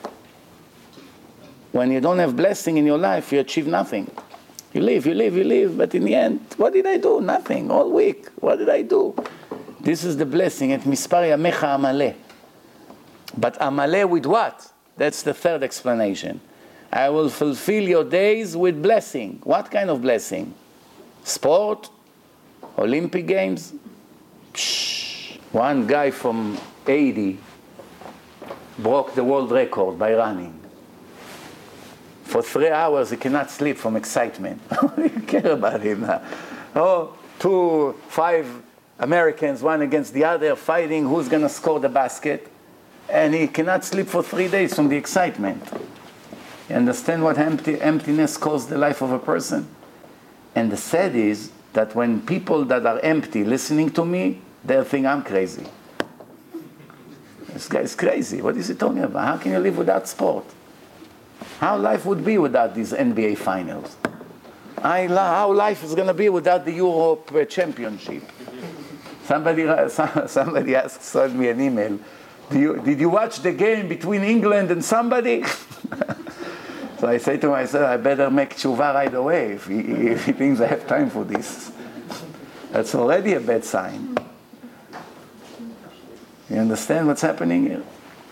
When you don't have blessing in your life, you achieve nothing. You live, you live, you live, but in the end, what did I do? Nothing. All week. What did I do? This is the blessing. Et mispar yamecha amaleh. But amaleh with what? That's the third explanation. I will fulfill your days with blessing. What kind of blessing? Sport? Olympic Games? Psh. One guy from eighty broke the world record by running. For three hours he cannot sleep from excitement. You care about him now. Oh, two, five Americans, one against the other, fighting who's going to score the basket. And he cannot sleep for three days from the excitement. You understand what empty, emptiness caused the life of a person? And the sad is that when people that are empty listening to me, they'll think I'm crazy. This guy's crazy. What is he talking about? How can you live without sport? How life would be without these N B A finals? I, how life is going to be without the Europe uh, Championship? Somebody, uh, somebody asked, sent me an email. Do you, did you watch the game between England and somebody? So I say to myself, I better make tshuva right away if he, if he thinks I have time for this. That's already a bad sign. You understand what's happening here?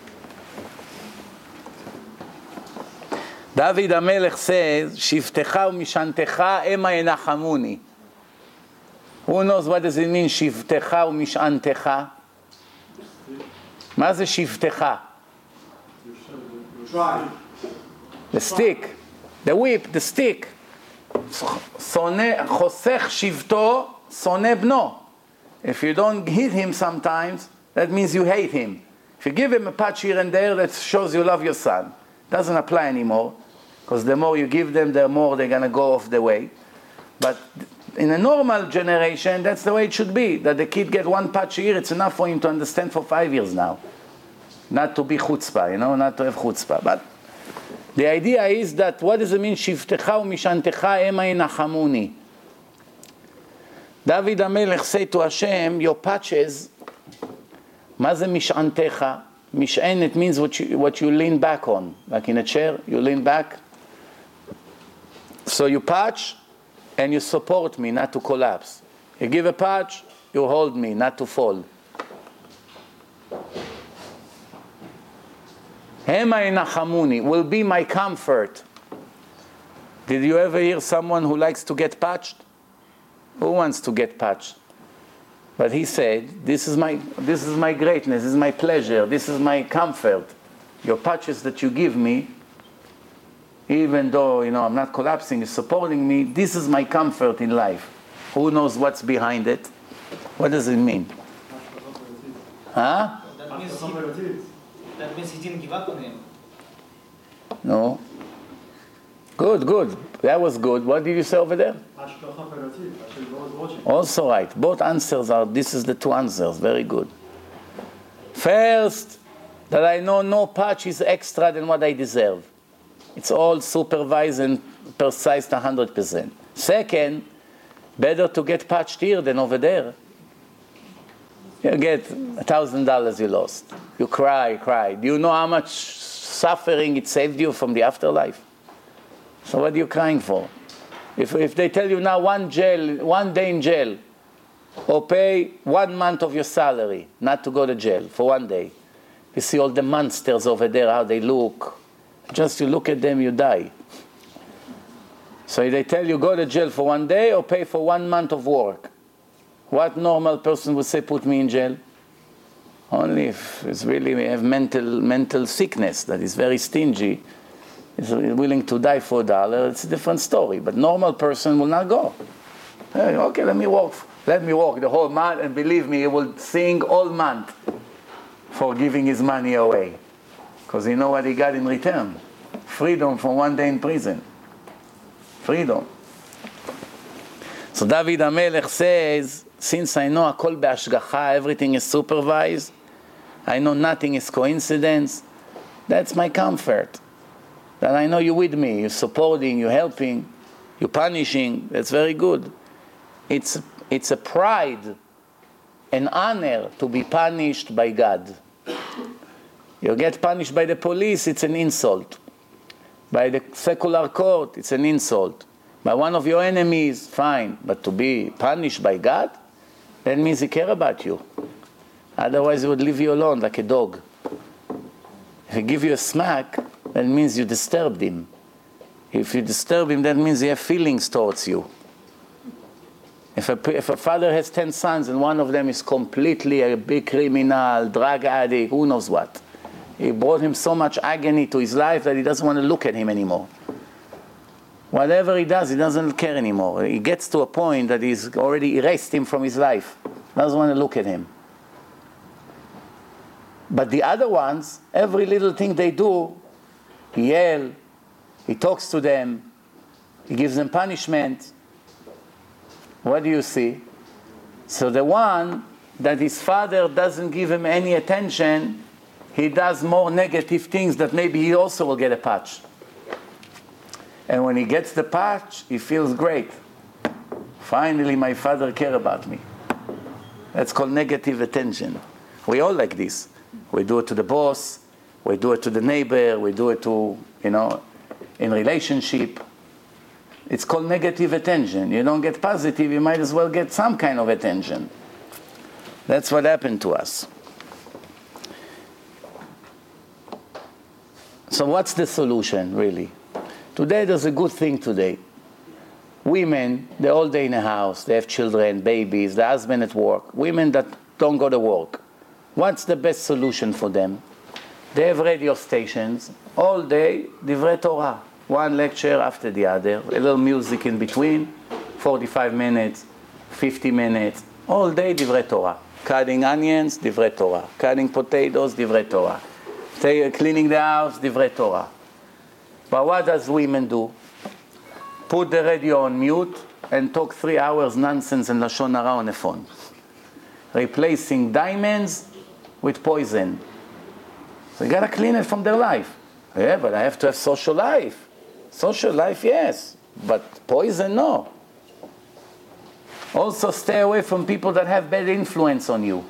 David HaMelech says, Shivtecha u'mishantecha ema yenachamuni. Who knows what does it mean, Shivtecha u'mishantecha? מה זה שבטך? The stick, the whip, the stick. שונא, חוסך שבטו, שונא בנו. If you don't hit him sometimes, that means you hate him. If you give him a patch here and there, that shows you love your son. Doesn't apply anymore, because the more you give them, the more they're going to go off the way. But in a normal generation, that's the way it should be. That the kid get one patch here, it's enough for him to understand for five years now. Not to be chutzpah, you know, not to have chutzpah. But the idea is that, what does it mean, Shivtecha u'mishantecha ema yenachamuni? David HaMelech say to Hashem, your patches, מה זה משענתך? משען, it means what you, what you lean back on. Like in a chair, you lean back. So you patch, and you support me, not to collapse. You give a patch, you hold me, not to fall. Hema yenachamuni will be my comfort. Did you ever hear someone who likes to get patched? Who wants to get patched? But he said, this is my, this is my greatness, this is my pleasure, this is my comfort. Your patches that you give me, even though, you know, I'm not collapsing, you're supporting me, this is my comfort in life. Who knows what's behind it? What does it mean? Huh? That means he, that means he didn't give up on him. No. Good, good. That was good. What did you say over there? Also right. Both answers are, this is the two answers. Very good. First, that I know no patch is extra than what I deserve. It's all supervised and precise one hundred percent. Second, better to get patched here than over there. You get a thousand dollars you lost. You cry, cry. Do you know how much suffering it saved you from the afterlife? So what are you crying for? If, if they tell you now one jail, one day in jail, or pay one month of your salary not to go to jail for one day. You see all the monsters over there, how they look. Just you look at them, you die. So they tell you go to jail for one day or pay for one month of work. What normal person would say, put me in jail? Only if it's really we have mental mental sickness that is very stingy, is willing to die for a dollar, it's a different story. But normal person will not go. Hey, okay, let me walk. Let me walk the whole month, and believe me, he will sing all month for giving his money away. Because you know what he got in return? Freedom from one day in prison. Freedom. So David HaMelech says, since I know Akol Be'ashgacha, everything is supervised, I know nothing is coincidence, that's my comfort. That I know you're with me, you're supporting, you're helping, you're punishing, that's very good. It's, it's a pride, an honor to be punished by God. You get punished by the police, it's an insult. By the secular court, it's an insult. By one of your enemies, fine. But to be punished by God, that means he cares about you. Otherwise he would leave you alone like a dog. If he give you a smack, that means you disturbed him. If you disturb him, that means he has feelings towards you. If a, if a father has ten sons and one of them is completely a big criminal, drug addict, who knows what. He brought him so much agony to his life that he doesn't want to look at him anymore. Whatever he does, he doesn't care anymore. He gets to a point that he's already erased him from his life. Doesn't want to look at him. But the other ones, every little thing they do, he yells, he talks to them, he gives them punishment. What do you see? So the one that his father doesn't give him any attention, he does more negative things that maybe he also will get a patch. And when he gets the patch, he feels great. Finally, my father cares about me. That's called negative attention. We all like this. We do it to the boss, we do it to the neighbor, we do it to, you know, in relationship. It's called negative attention. You don't get positive, you might as well get some kind of attention. That's what happened to us. So what's the solution, really? Today, there's a good thing today. Women, they're all day in the house. They have children, babies, the husband at work. Women that don't go to work. What's the best solution for them? They have radio stations. All day, Divrei Torah. One lecture after the other. A little music in between. forty-five minutes, fifty minutes. All day, Divrei Torah. Cutting onions, Divrei Torah. Cutting potatoes, Divrei Torah. Cleaning the house, Divrei Torah. But what does women do? Put the radio on mute and talk three hours nonsense and Lashon Hara on the phone. Replacing diamonds with poison. So you gotta clean it from their life. Yeah, but I have to have social life. Social life, yes. But poison, no. Also stay away from people that have bad influence on you.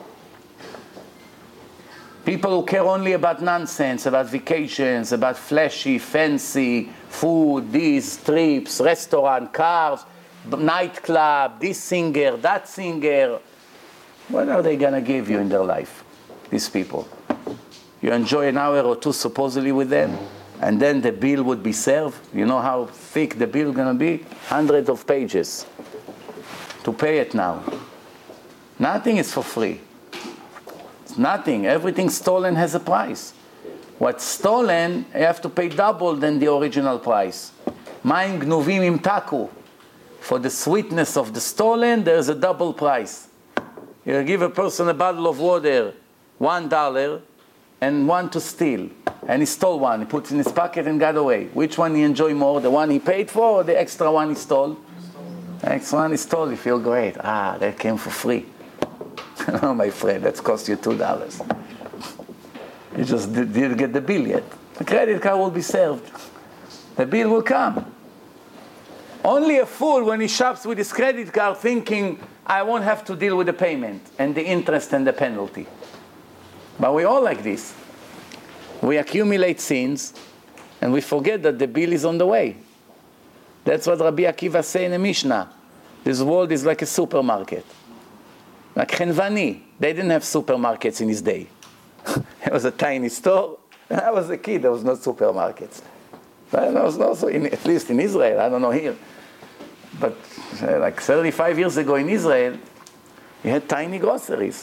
People who care only about nonsense, about vacations, about flashy, fancy, food, these, trips, restaurant, cars, nightclub, this singer, that singer. What are they going to give you in their life, these people? You enjoy an hour or two supposedly with them, and then the bill would be served. You know how thick the bill is going to be? Hundreds of pages to pay it now. Nothing is for free. Nothing. Everything stolen has a price. What's stolen, you have to pay double than the original price. Mayim gnuvim im taku. For the sweetness of the stolen, there's a double price. You give a person a bottle of water, one dollar, and one to steal. And he stole one. He put it in his pocket and got away. Which one he enjoy more? The one he paid for or the extra one he stole? The extra one he stole, you feel great. Ah, that came for free. No, my friend, that's cost you two dollars. You just did, didn't get the bill yet. The credit card will be served. The bill will come. Only a fool, when he shops with his credit card, thinking, I won't have to deal with the payment and the interest and the penalty. But we all like this. We accumulate sins, and we forget that the bill is on the way. That's what Rabbi Akiva say in the Mishnah. This world is like a supermarket. Like Chenvani. They didn't have supermarkets in his day. It was a tiny store. When I was a kid, there was no supermarkets. But there was no, so in, at least in Israel, I don't know here. But uh, like thirty-five years ago in Israel, you had tiny groceries.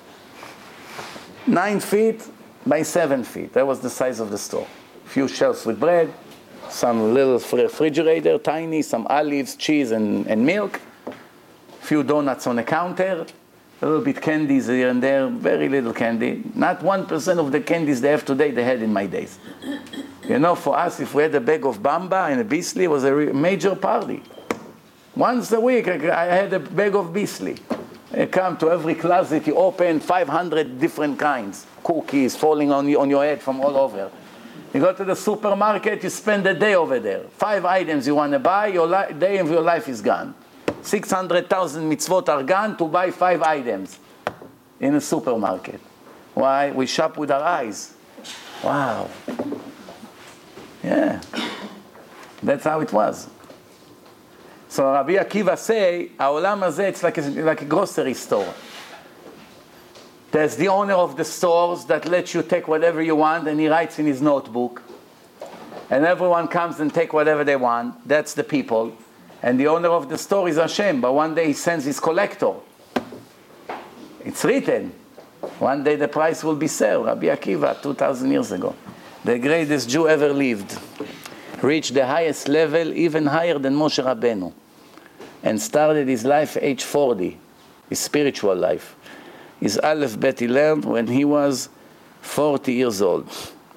Nine feet by seven feet. That was the size of the store. A few shelves with bread, some little refrigerator, tiny, some olives, cheese, and, and milk. A few donuts on the counter. A little bit candies here and there, very little candy. Not one percent of the candies they have today, they had in my days. You know, for us, if we had a bag of Bamba and a Beasley, it was a re- major party. Once a week, I had a bag of Beasley. You come to every closet, you open five hundred different kinds. Cookies falling on, you, on your head from all over. You go to the supermarket, you spend a day over there. Five items you want to buy, your li- day of your life is gone. six hundred thousand mitzvot are gone to buy five items in a supermarket. Why? We shop with our eyes. Wow. Yeah. That's how it was. So Rabbi Akiva say, Ha'olam hazeh, it's like a, like a grocery store. There's the owner of the stores that lets you take whatever you want, and he writes in his notebook. And everyone comes and take whatever they want. That's the people. And the owner of the store is Hashem, but one day he sends his collector. It's written. One day the price will be served. Rabbi Akiva, two thousand years ago. The greatest Jew ever lived. Reached the highest level, even higher than Moshe Rabbeinu. And started his life at age forty, his spiritual life. His Aleph Bet he learned when he was forty years old.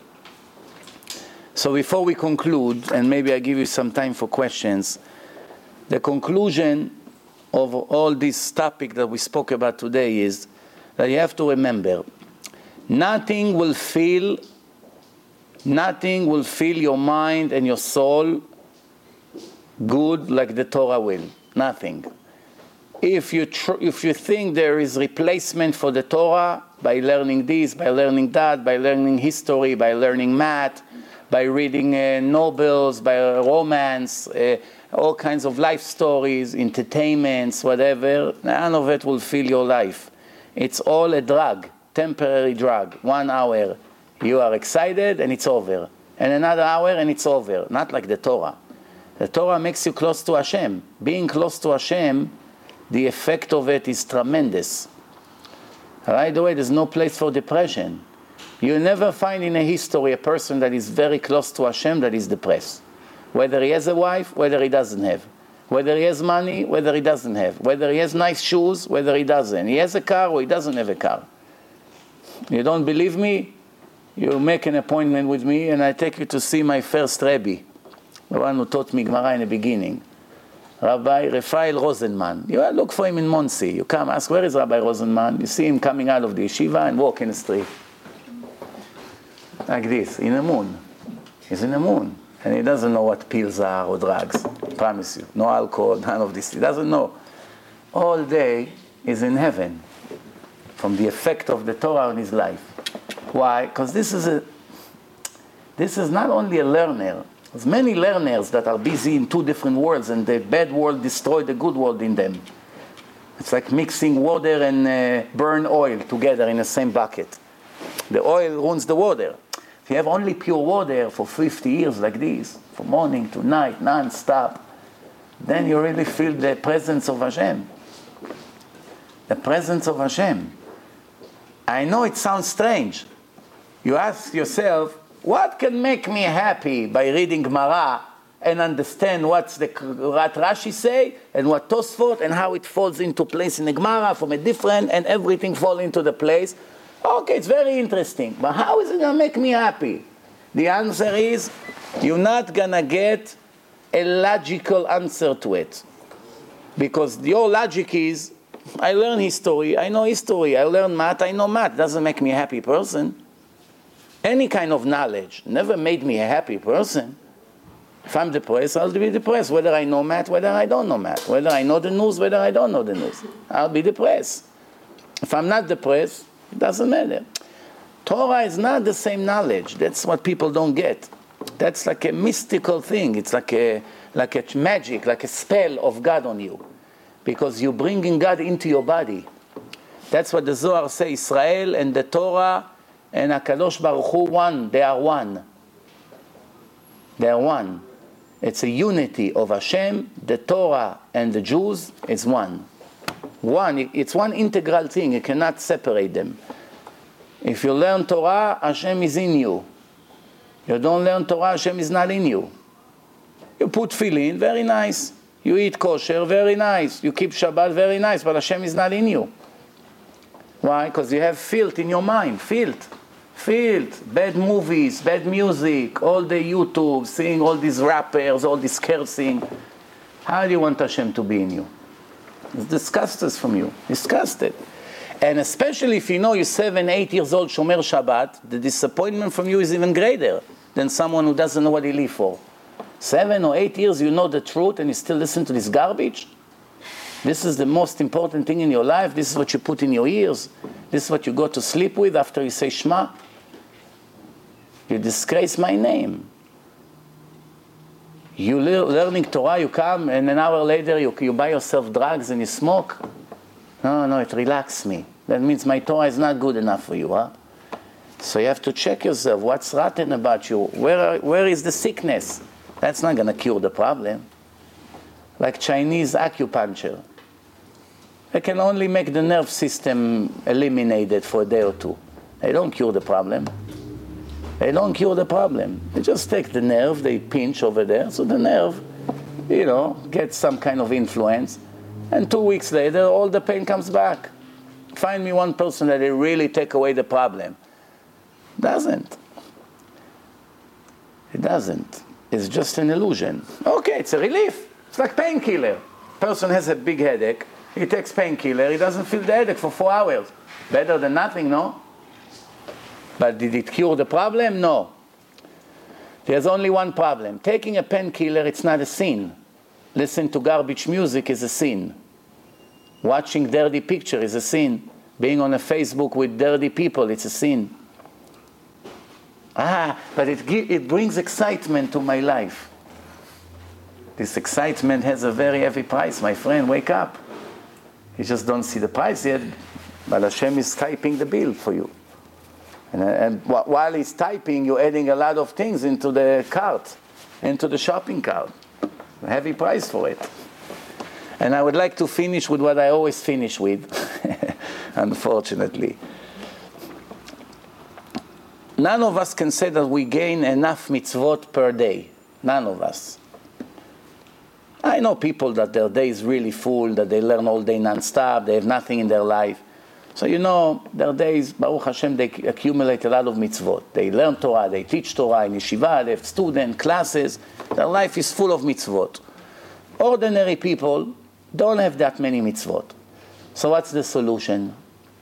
So before we conclude, and maybe I give you some time for questions, the conclusion of all this topic that we spoke about today is that you have to remember, nothing will fill, nothing will fill your mind and your soul good like the Torah will. Nothing. If you tr- if you think there is replacement for the Torah by learning this, by learning that, by learning history, by learning math, by reading uh, novels, by uh, romance, uh, all kinds of life stories, entertainments, whatever, none of it will fill your life. It's all a drug, temporary drug. One hour, you are excited and it's over. and another hour and it's over. Not like the Torah. The Torah makes you close to Hashem. Being close to Hashem, the effect of it is tremendous. Right away, there's no place for depression. You never find in a history a person that is very close to Hashem that is depressed. Whether he has a wife, whether he doesn't have. Whether he has money, whether he doesn't have. Whether he has nice shoes, whether he doesn't. He has a car or he doesn't have a car. You don't believe me? You make an appointment with me and I take you to see my first Rebbe, the one who taught me Gemara in the beginning. Rabbi Raphael Rosenman. You look for him in Monsey. You come, ask, where is Rabbi Rosenman? You see him coming out of the yeshiva and walk in the street. Like this, in the moon. He's in the moon. And he doesn't know what pills are or drugs. I promise you. No alcohol, none of this. He doesn't know. All day is in heaven from the effect of the Torah on his life. Why? Because this is a this is not only a learner. There's many learners that are busy in two different worlds and the bad world destroys the good world in them. It's like mixing water and uh, burn oil together in the same bucket. The oil ruins the water. If you have only pure water for fifty years like this, from morning to night, non-stop, then you really feel the presence of Hashem. The presence of Hashem. I know it sounds strange. You ask yourself, what can make me happy by reading Gemara and understand what's the, what Rashi say and what Tosfot and how it falls into place in the Gemara from a different and everything fall into the place? Okay, it's very interesting, but how is it going to make me happy? The answer is, you're not going to get a logical answer to it. Because your logic is, I learn history, I know history, I learn math, I know math. Doesn't make me a happy person. Any kind of knowledge never made me a happy person. If I'm depressed, I'll be depressed, whether I know math, whether I don't know math, whether I know the news, whether I don't know the news. I'll be depressed. If I'm not depressed, it doesn't matter. Torah is not the same knowledge. That's what people don't get. That's like a mystical thing. It's like a, like a magic, like a spell of God on you. Because you're bringing God into your body. That's what the Zohar says. Israel and the Torah and HaKadosh Baruch Hu, one. They are one. They are one. It's a unity of Hashem, the Torah, and the Jews. It's one. One. It's one integral thing. You cannot separate them. If you learn Torah, Hashem is in you. You don't learn Torah, Hashem is not in you. You put tefillin, very nice. You eat kosher, very nice. You keep Shabbat, very nice. But Hashem is not in you. Why? Because you have filth in your mind. Filth. Filth. Bad movies, bad music, all the YouTube, seeing all these rappers, all this cursing. How do you want Hashem to be in you? It's disgusted from you. Disgusted. And especially if you know you're seven, eight years old, Shomer Shabbat, the disappointment from you is even greater than someone who doesn't know what he live for. Seven or eight years, you know the truth, and you still listen to this garbage? This is the most important thing in your life. This is what you put in your ears. This is what you go to sleep with after you say Shema. You disgrace my name. You le- learning Torah, you come, and an hour later you, you buy yourself drugs and you smoke. No, no, it relaxes me. That means my Torah is not good enough for you, huh? So you have to check yourself. What's rotten about you? Where, are, where is the sickness? That's not going to cure the problem. Like Chinese acupuncture. They can only make the nerve system eliminated for a day or two. They don't cure the problem. They don't cure the problem. They just take the nerve, they pinch over there, so the nerve, you know, gets some kind of influence. And two weeks later, all the pain comes back. Find me one person that they really take away the problem. Doesn't. It doesn't. It's just an illusion. Okay, it's a relief. It's like painkiller. Person has a big headache. He takes painkiller. He doesn't feel the headache for four hours. Better than nothing, no? But did it cure the problem? No. There's only one problem. Taking a painkiller, it's not a sin. Listen to garbage music is a sin. Watching dirty picture is a sin. Being on a Facebook with dirty people, it's a sin. Ah, but it, it brings excitement to my life. This excitement has a very heavy price, my friend. Wake up. You just don't see the price yet, but Hashem is typing the bill for you. And, and while he's typing, you're adding a lot of things into the cart, into the shopping cart. A heavy price for it. And I would like to finish with what I always finish with, unfortunately. None of us can say that we gain enough mitzvot per day. None of us. I know people that their day is really full, that they learn all day non-stop, they have nothing in their life. So you know, their days, Baruch Hashem, they accumulate a lot of mitzvot. They learn Torah, they teach Torah in yeshiva, they have student classes. Their life is full of mitzvot. Ordinary people don't have that many mitzvot. So what's the solution?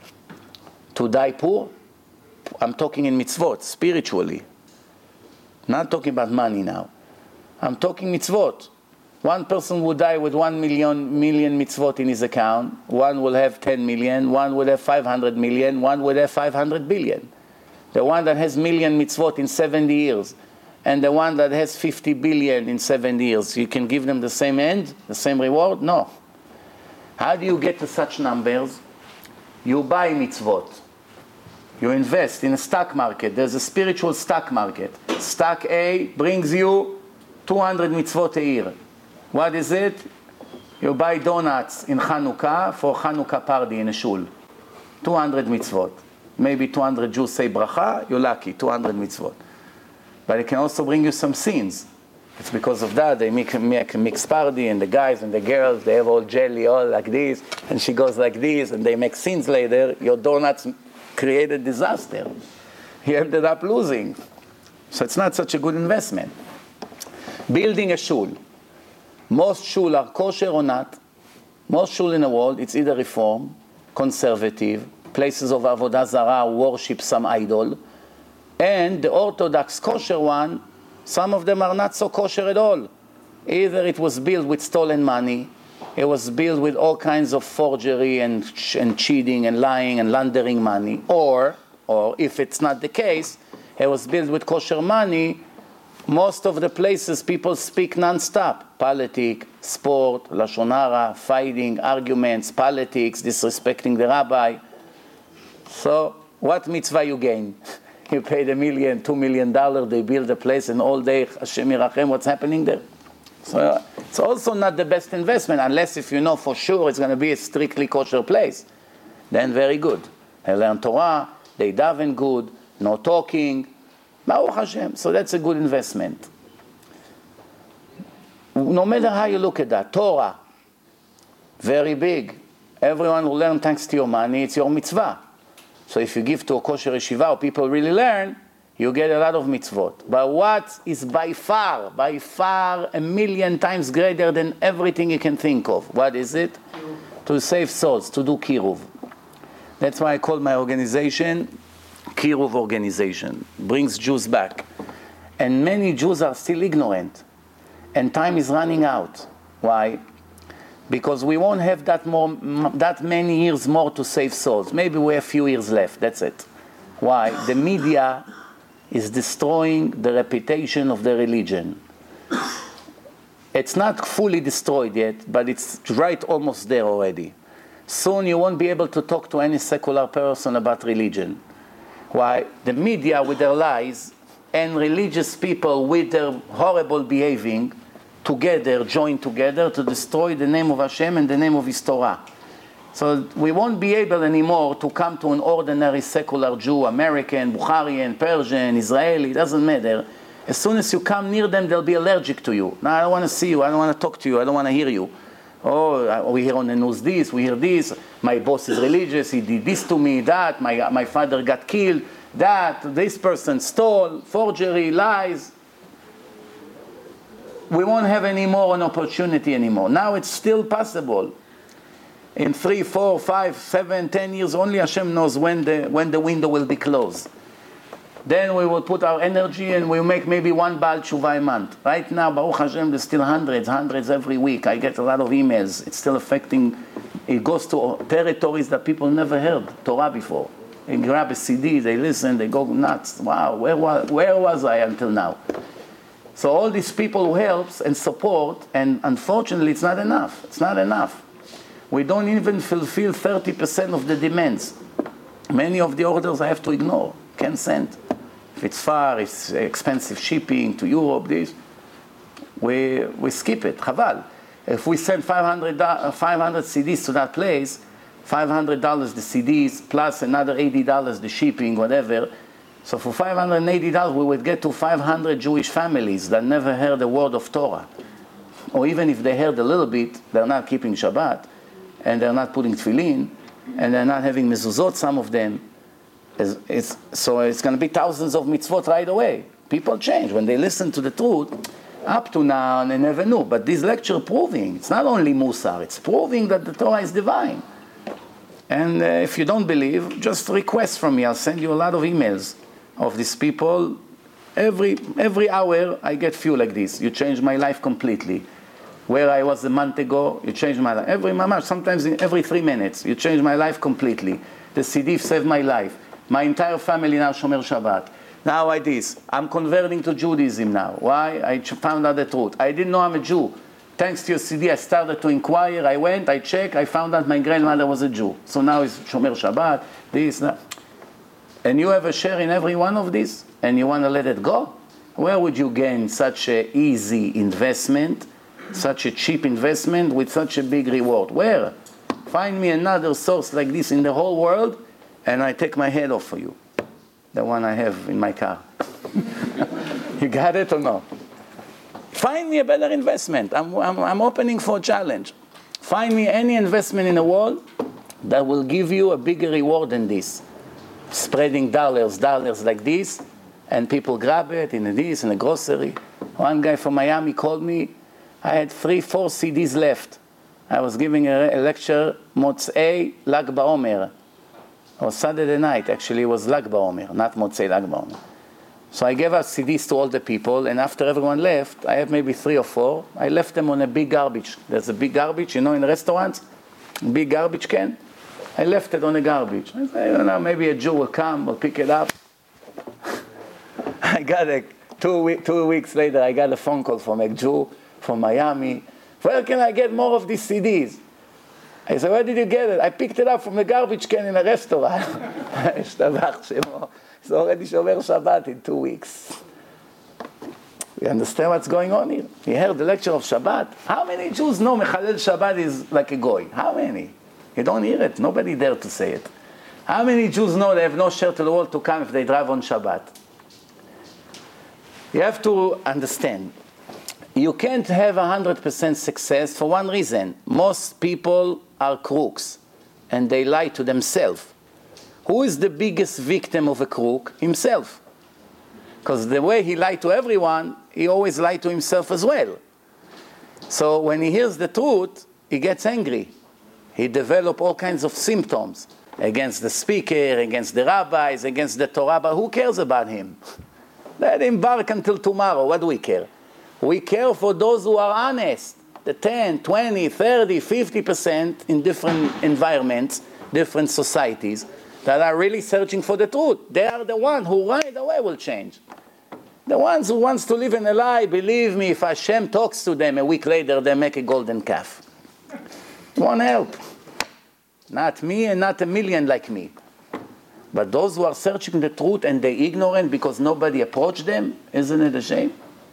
To die poor? I'm talking in mitzvot, spiritually. Not talking about money now. I'm talking mitzvot. One person will die with one million, million mitzvot in his account. One will have ten million. One will have five hundred million. One will have five hundred billion. The one that has million mitzvot in seventy years, and the one that has fifty billion in seventy years, you can give them the same end, the same reward? No. How do you get to such numbers? You buy mitzvot. You invest in a stock market. There's a spiritual stock market. Stock A brings you two hundred mitzvot a year. What is it? You buy donuts in Hanukkah for Hanukkah party in a shul. two hundred mitzvot. Maybe two hundred Jews say bracha, you're lucky, two hundred mitzvot. But it can also bring you some sins. It's because of that they make, make a mixed party, and the guys and the girls, they have all jelly, all like this, and she goes like this, and they make sins later. Your donuts created disaster. You ended up losing. So it's not such a good investment. Building a shul. Most shul are kosher or not. Most shul in the world, it's either reform, conservative, places of avodah zarah worship some idol, and the Orthodox kosher one, some of them are not so kosher at all. Either it was built with stolen money, it was built with all kinds of forgery and, and cheating and lying and laundering money, or, or if it's not the case, it was built with kosher money. Most of the places people speak non-stop. Politics, sport, lashon hara, fighting, arguments, politics, disrespecting the rabbi. So what mitzvah you gain? You paid a million, two million dollars, they build a place, and all day, Hashem Yirachem, what's happening there? So it's also not the best investment, unless if you know for sure it's going to be a strictly kosher place. Then very good. They learn Torah, they daven good, no talking, Baruch Hashem. So that's a good investment. No matter how you look at that, Torah, very big. Everyone will learn thanks to your money, it's your mitzvah. So if you give to a kosher yeshiva, or people really learn, you get a lot of mitzvot. But what is by far, by far a million times greater than everything you can think of? What is it? To save souls, to do kiruv. That's why I call my organization Kiruv Organization. Brings Jews back. And many Jews are still ignorant. And time is running out. Why? Because we won't have that more, that many years more to save souls. Maybe we have a few years left. That's it. Why? The media is destroying the reputation of the religion. It's not fully destroyed yet, but it's right almost there already. Soon you won't be able to talk to any secular person about religion. Why? The media with their lies and religious people with their horrible behaving together, join together to destroy the name of Hashem and the name of His Torah. So we won't be able anymore to come to an ordinary secular Jew, American, Bukharian, Persian, Israeli, doesn't matter. As soon as you come near them, they'll be allergic to you. No, I don't want to see you, I don't want to talk to you, I don't want to hear you. Oh, we hear on the news this, we hear this, my boss is religious, he did this to me, that, my, my father got killed, that, this person stole, forgery, lies. We won't have any more an opportunity anymore. Now it's still possible. In three, four, five, seven, ten years, only Hashem knows when the, when the window will be closed. Then we will put our energy and we'll make maybe one Baal Tshuva a month. Right now, Baruch Hashem, there's still hundreds, hundreds every week. I get a lot of emails. It's still affecting, it goes to territories that people never heard Torah before. They grab a C D, they listen, they go nuts. Wow, where was, where was I until now? So all these people who helps and support, and unfortunately it's not enough. It's not enough. We don't even fulfill thirty percent of the demands. Many of the orders I have to ignore. can't send. If it's far, it's expensive shipping to Europe, this, we, we skip it, chaval. If we send five hundred C Ds to that place, five hundred dollars the C Ds, plus another eighty dollars the shipping, whatever. So for five hundred eighty dollars, we would get to five hundred Jewish families that never heard a word of Torah. Or even if they heard a little bit, they're not keeping Shabbat, and they're not putting tefillin, and they're not having mezuzot, some of them. It's, it's, so it's going to be thousands of mitzvot right away. People change. When they listen to the truth, up to now, they never knew. But this lecture proving, it's not only Musar, it's proving that the Torah is divine. And uh, if you don't believe, just request from me. I'll send you a lot of emails of these people. Every, every hour, I get few like this. You changed my life completely. Where I was a month ago, you changed my life. Every mamash, sometimes in every three minutes, you changed my life completely. The C D saved my life. My entire family now Shomer Shabbat. Now I this. I'm converting to Judaism now. Why? I found out the truth. I didn't know I'm a Jew. Thanks to your C D, I started to inquire. I went, I checked, I found out my grandmother was a Jew. So now it's Shomer Shabbat, this, that. And you have a share in every one of these, and you want to let it go? Where would you gain such an easy investment, such a cheap investment with such a big reward? Where? Find me another source like this in the whole world, and I take my head off for you. The one I have in my car. You got it or no? Find me a better investment. I'm, I'm, I'm opening for a challenge. Find me any investment in the world that will give you a bigger reward than this. Spreading dollars, dollars like this, and people grab it in this, in a grocery. One guy from Miami called me. I had three, four C Ds left. I was giving a, a lecture, Motzei Lag BaOmer. It was Saturday night, actually it was Lag BaOmer, not Motzei Lag BaOmer. So I gave out C Ds to all the people, and after everyone left, I have maybe three or four, I left them on a big garbage. There's a big garbage, you know, in restaurants, big garbage can. I left it on a garbage. I said, I don't know, maybe a Jew will come, will pick it up. I got a, two, week, two weeks later, I got a phone call from a Jew from Miami. Where can I get more of these C Ds? I said, where did you get it? I picked it up from a garbage can in a restaurant. It's already Shomer Shabbat in two weeks. You understand what's going on here? You heard the lecture of Shabbat. How many Jews know Mechalel Shabbat is like a goy? How many? You don't hear it. Nobody dare to say it. How many Jews know they have no shirt to the wall to come if they drive on Shabbat? You have to understand. You can't have one hundred percent success for one reason. Most people are crooks, and they lie to themselves. Who is the biggest victim of a crook? Himself. Because the way he lied to everyone, he always lied to himself as well. So when he hears the truth, he gets angry. He develops all kinds of symptoms against the speaker, against the rabbis, against the Torah, but who cares about him? Let him bark until tomorrow. What do we care? We care for those who are honest. The ten, twenty, thirty, fifty percent in different environments, different societies, that are really searching for the truth. They are the ones who right away will change. The ones who wants to live in a lie, believe me, if Hashem talks to them, a week later they make a golden calf. Won't help. Not me and not a million like me. But those who are searching the truth and they're ignorant because nobody approached them, isn't it a shame?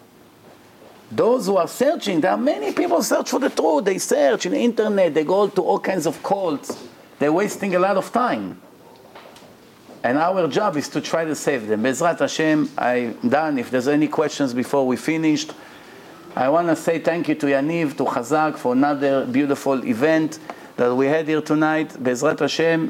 Those who are searching, there are many people search for the truth. They search in the internet, they go to all kinds of cults. They're wasting a lot of time. And our job is to try to save them. Bezrat Hashem, I'm done. If there's any questions before we finished, I want to say thank you to Yaniv, to Chazak for another beautiful event that we had here tonight. Bezrat Hashem,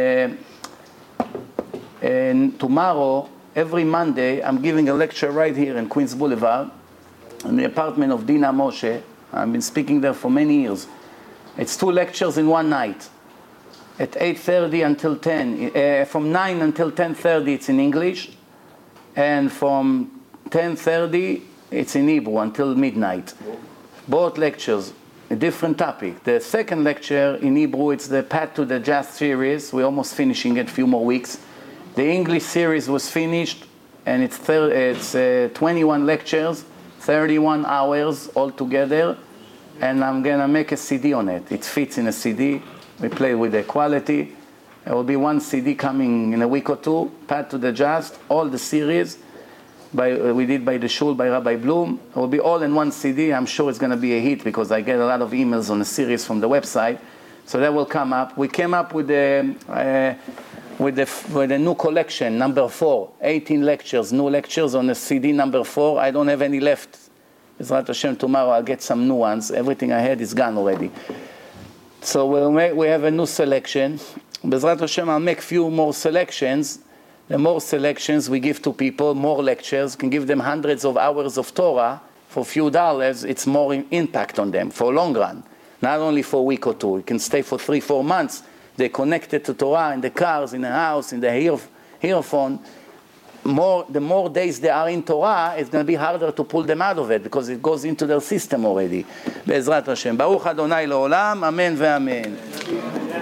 uh, and tomorrow, every Monday, I'm giving a lecture right here in Queens Boulevard, in the apartment of Dina Moshe. I've been speaking there for many years. It's two lectures in one night. At eight thirty until ten, uh, from nine until ten thirty it's in English, and from ten thirty it's in Hebrew until midnight. Both lectures, a different topic. The second lecture in Hebrew, it's the Path to the Just series. We're almost finishing it, a few more weeks. The English series was finished, and it's, thir- it's uh, twenty-one lectures, thirty-one hours altogether, and I'm going to make a C D on it. It fits in a C D. We play with the quality, There will be one C D coming in a week or two, Path to the Just, all the series by, uh, we did by the Shul, by Rabbi Bloom. It will be all in one C D. I'm sure it's going to be a hit because I get a lot of emails on the series from the website. So that will come up. We came up with a, uh, with a, with a new collection, number four, eighteen lectures, new lectures on the C D number four. I don't have any left. Bezrat Hashem, tomorrow I'll get some new ones. Everything I had is gone already. So we'll make, we have a new selection. Bezrat Hashem, I'll make few more selections. The more selections we give to people, more lectures, can give them hundreds of hours of Torah for a few dollars. It's more impact on them for long run. Not only for a week or two. You can stay for three, four months. They're connected to Torah in the cars, in the house, in the ear, earphone. More, the more days they are in Torah, it's going to be harder to pull them out of it because it goes into their system already. Be'ezrat Hashem. Baruch Adonai Le'olam. Amen ve'amen.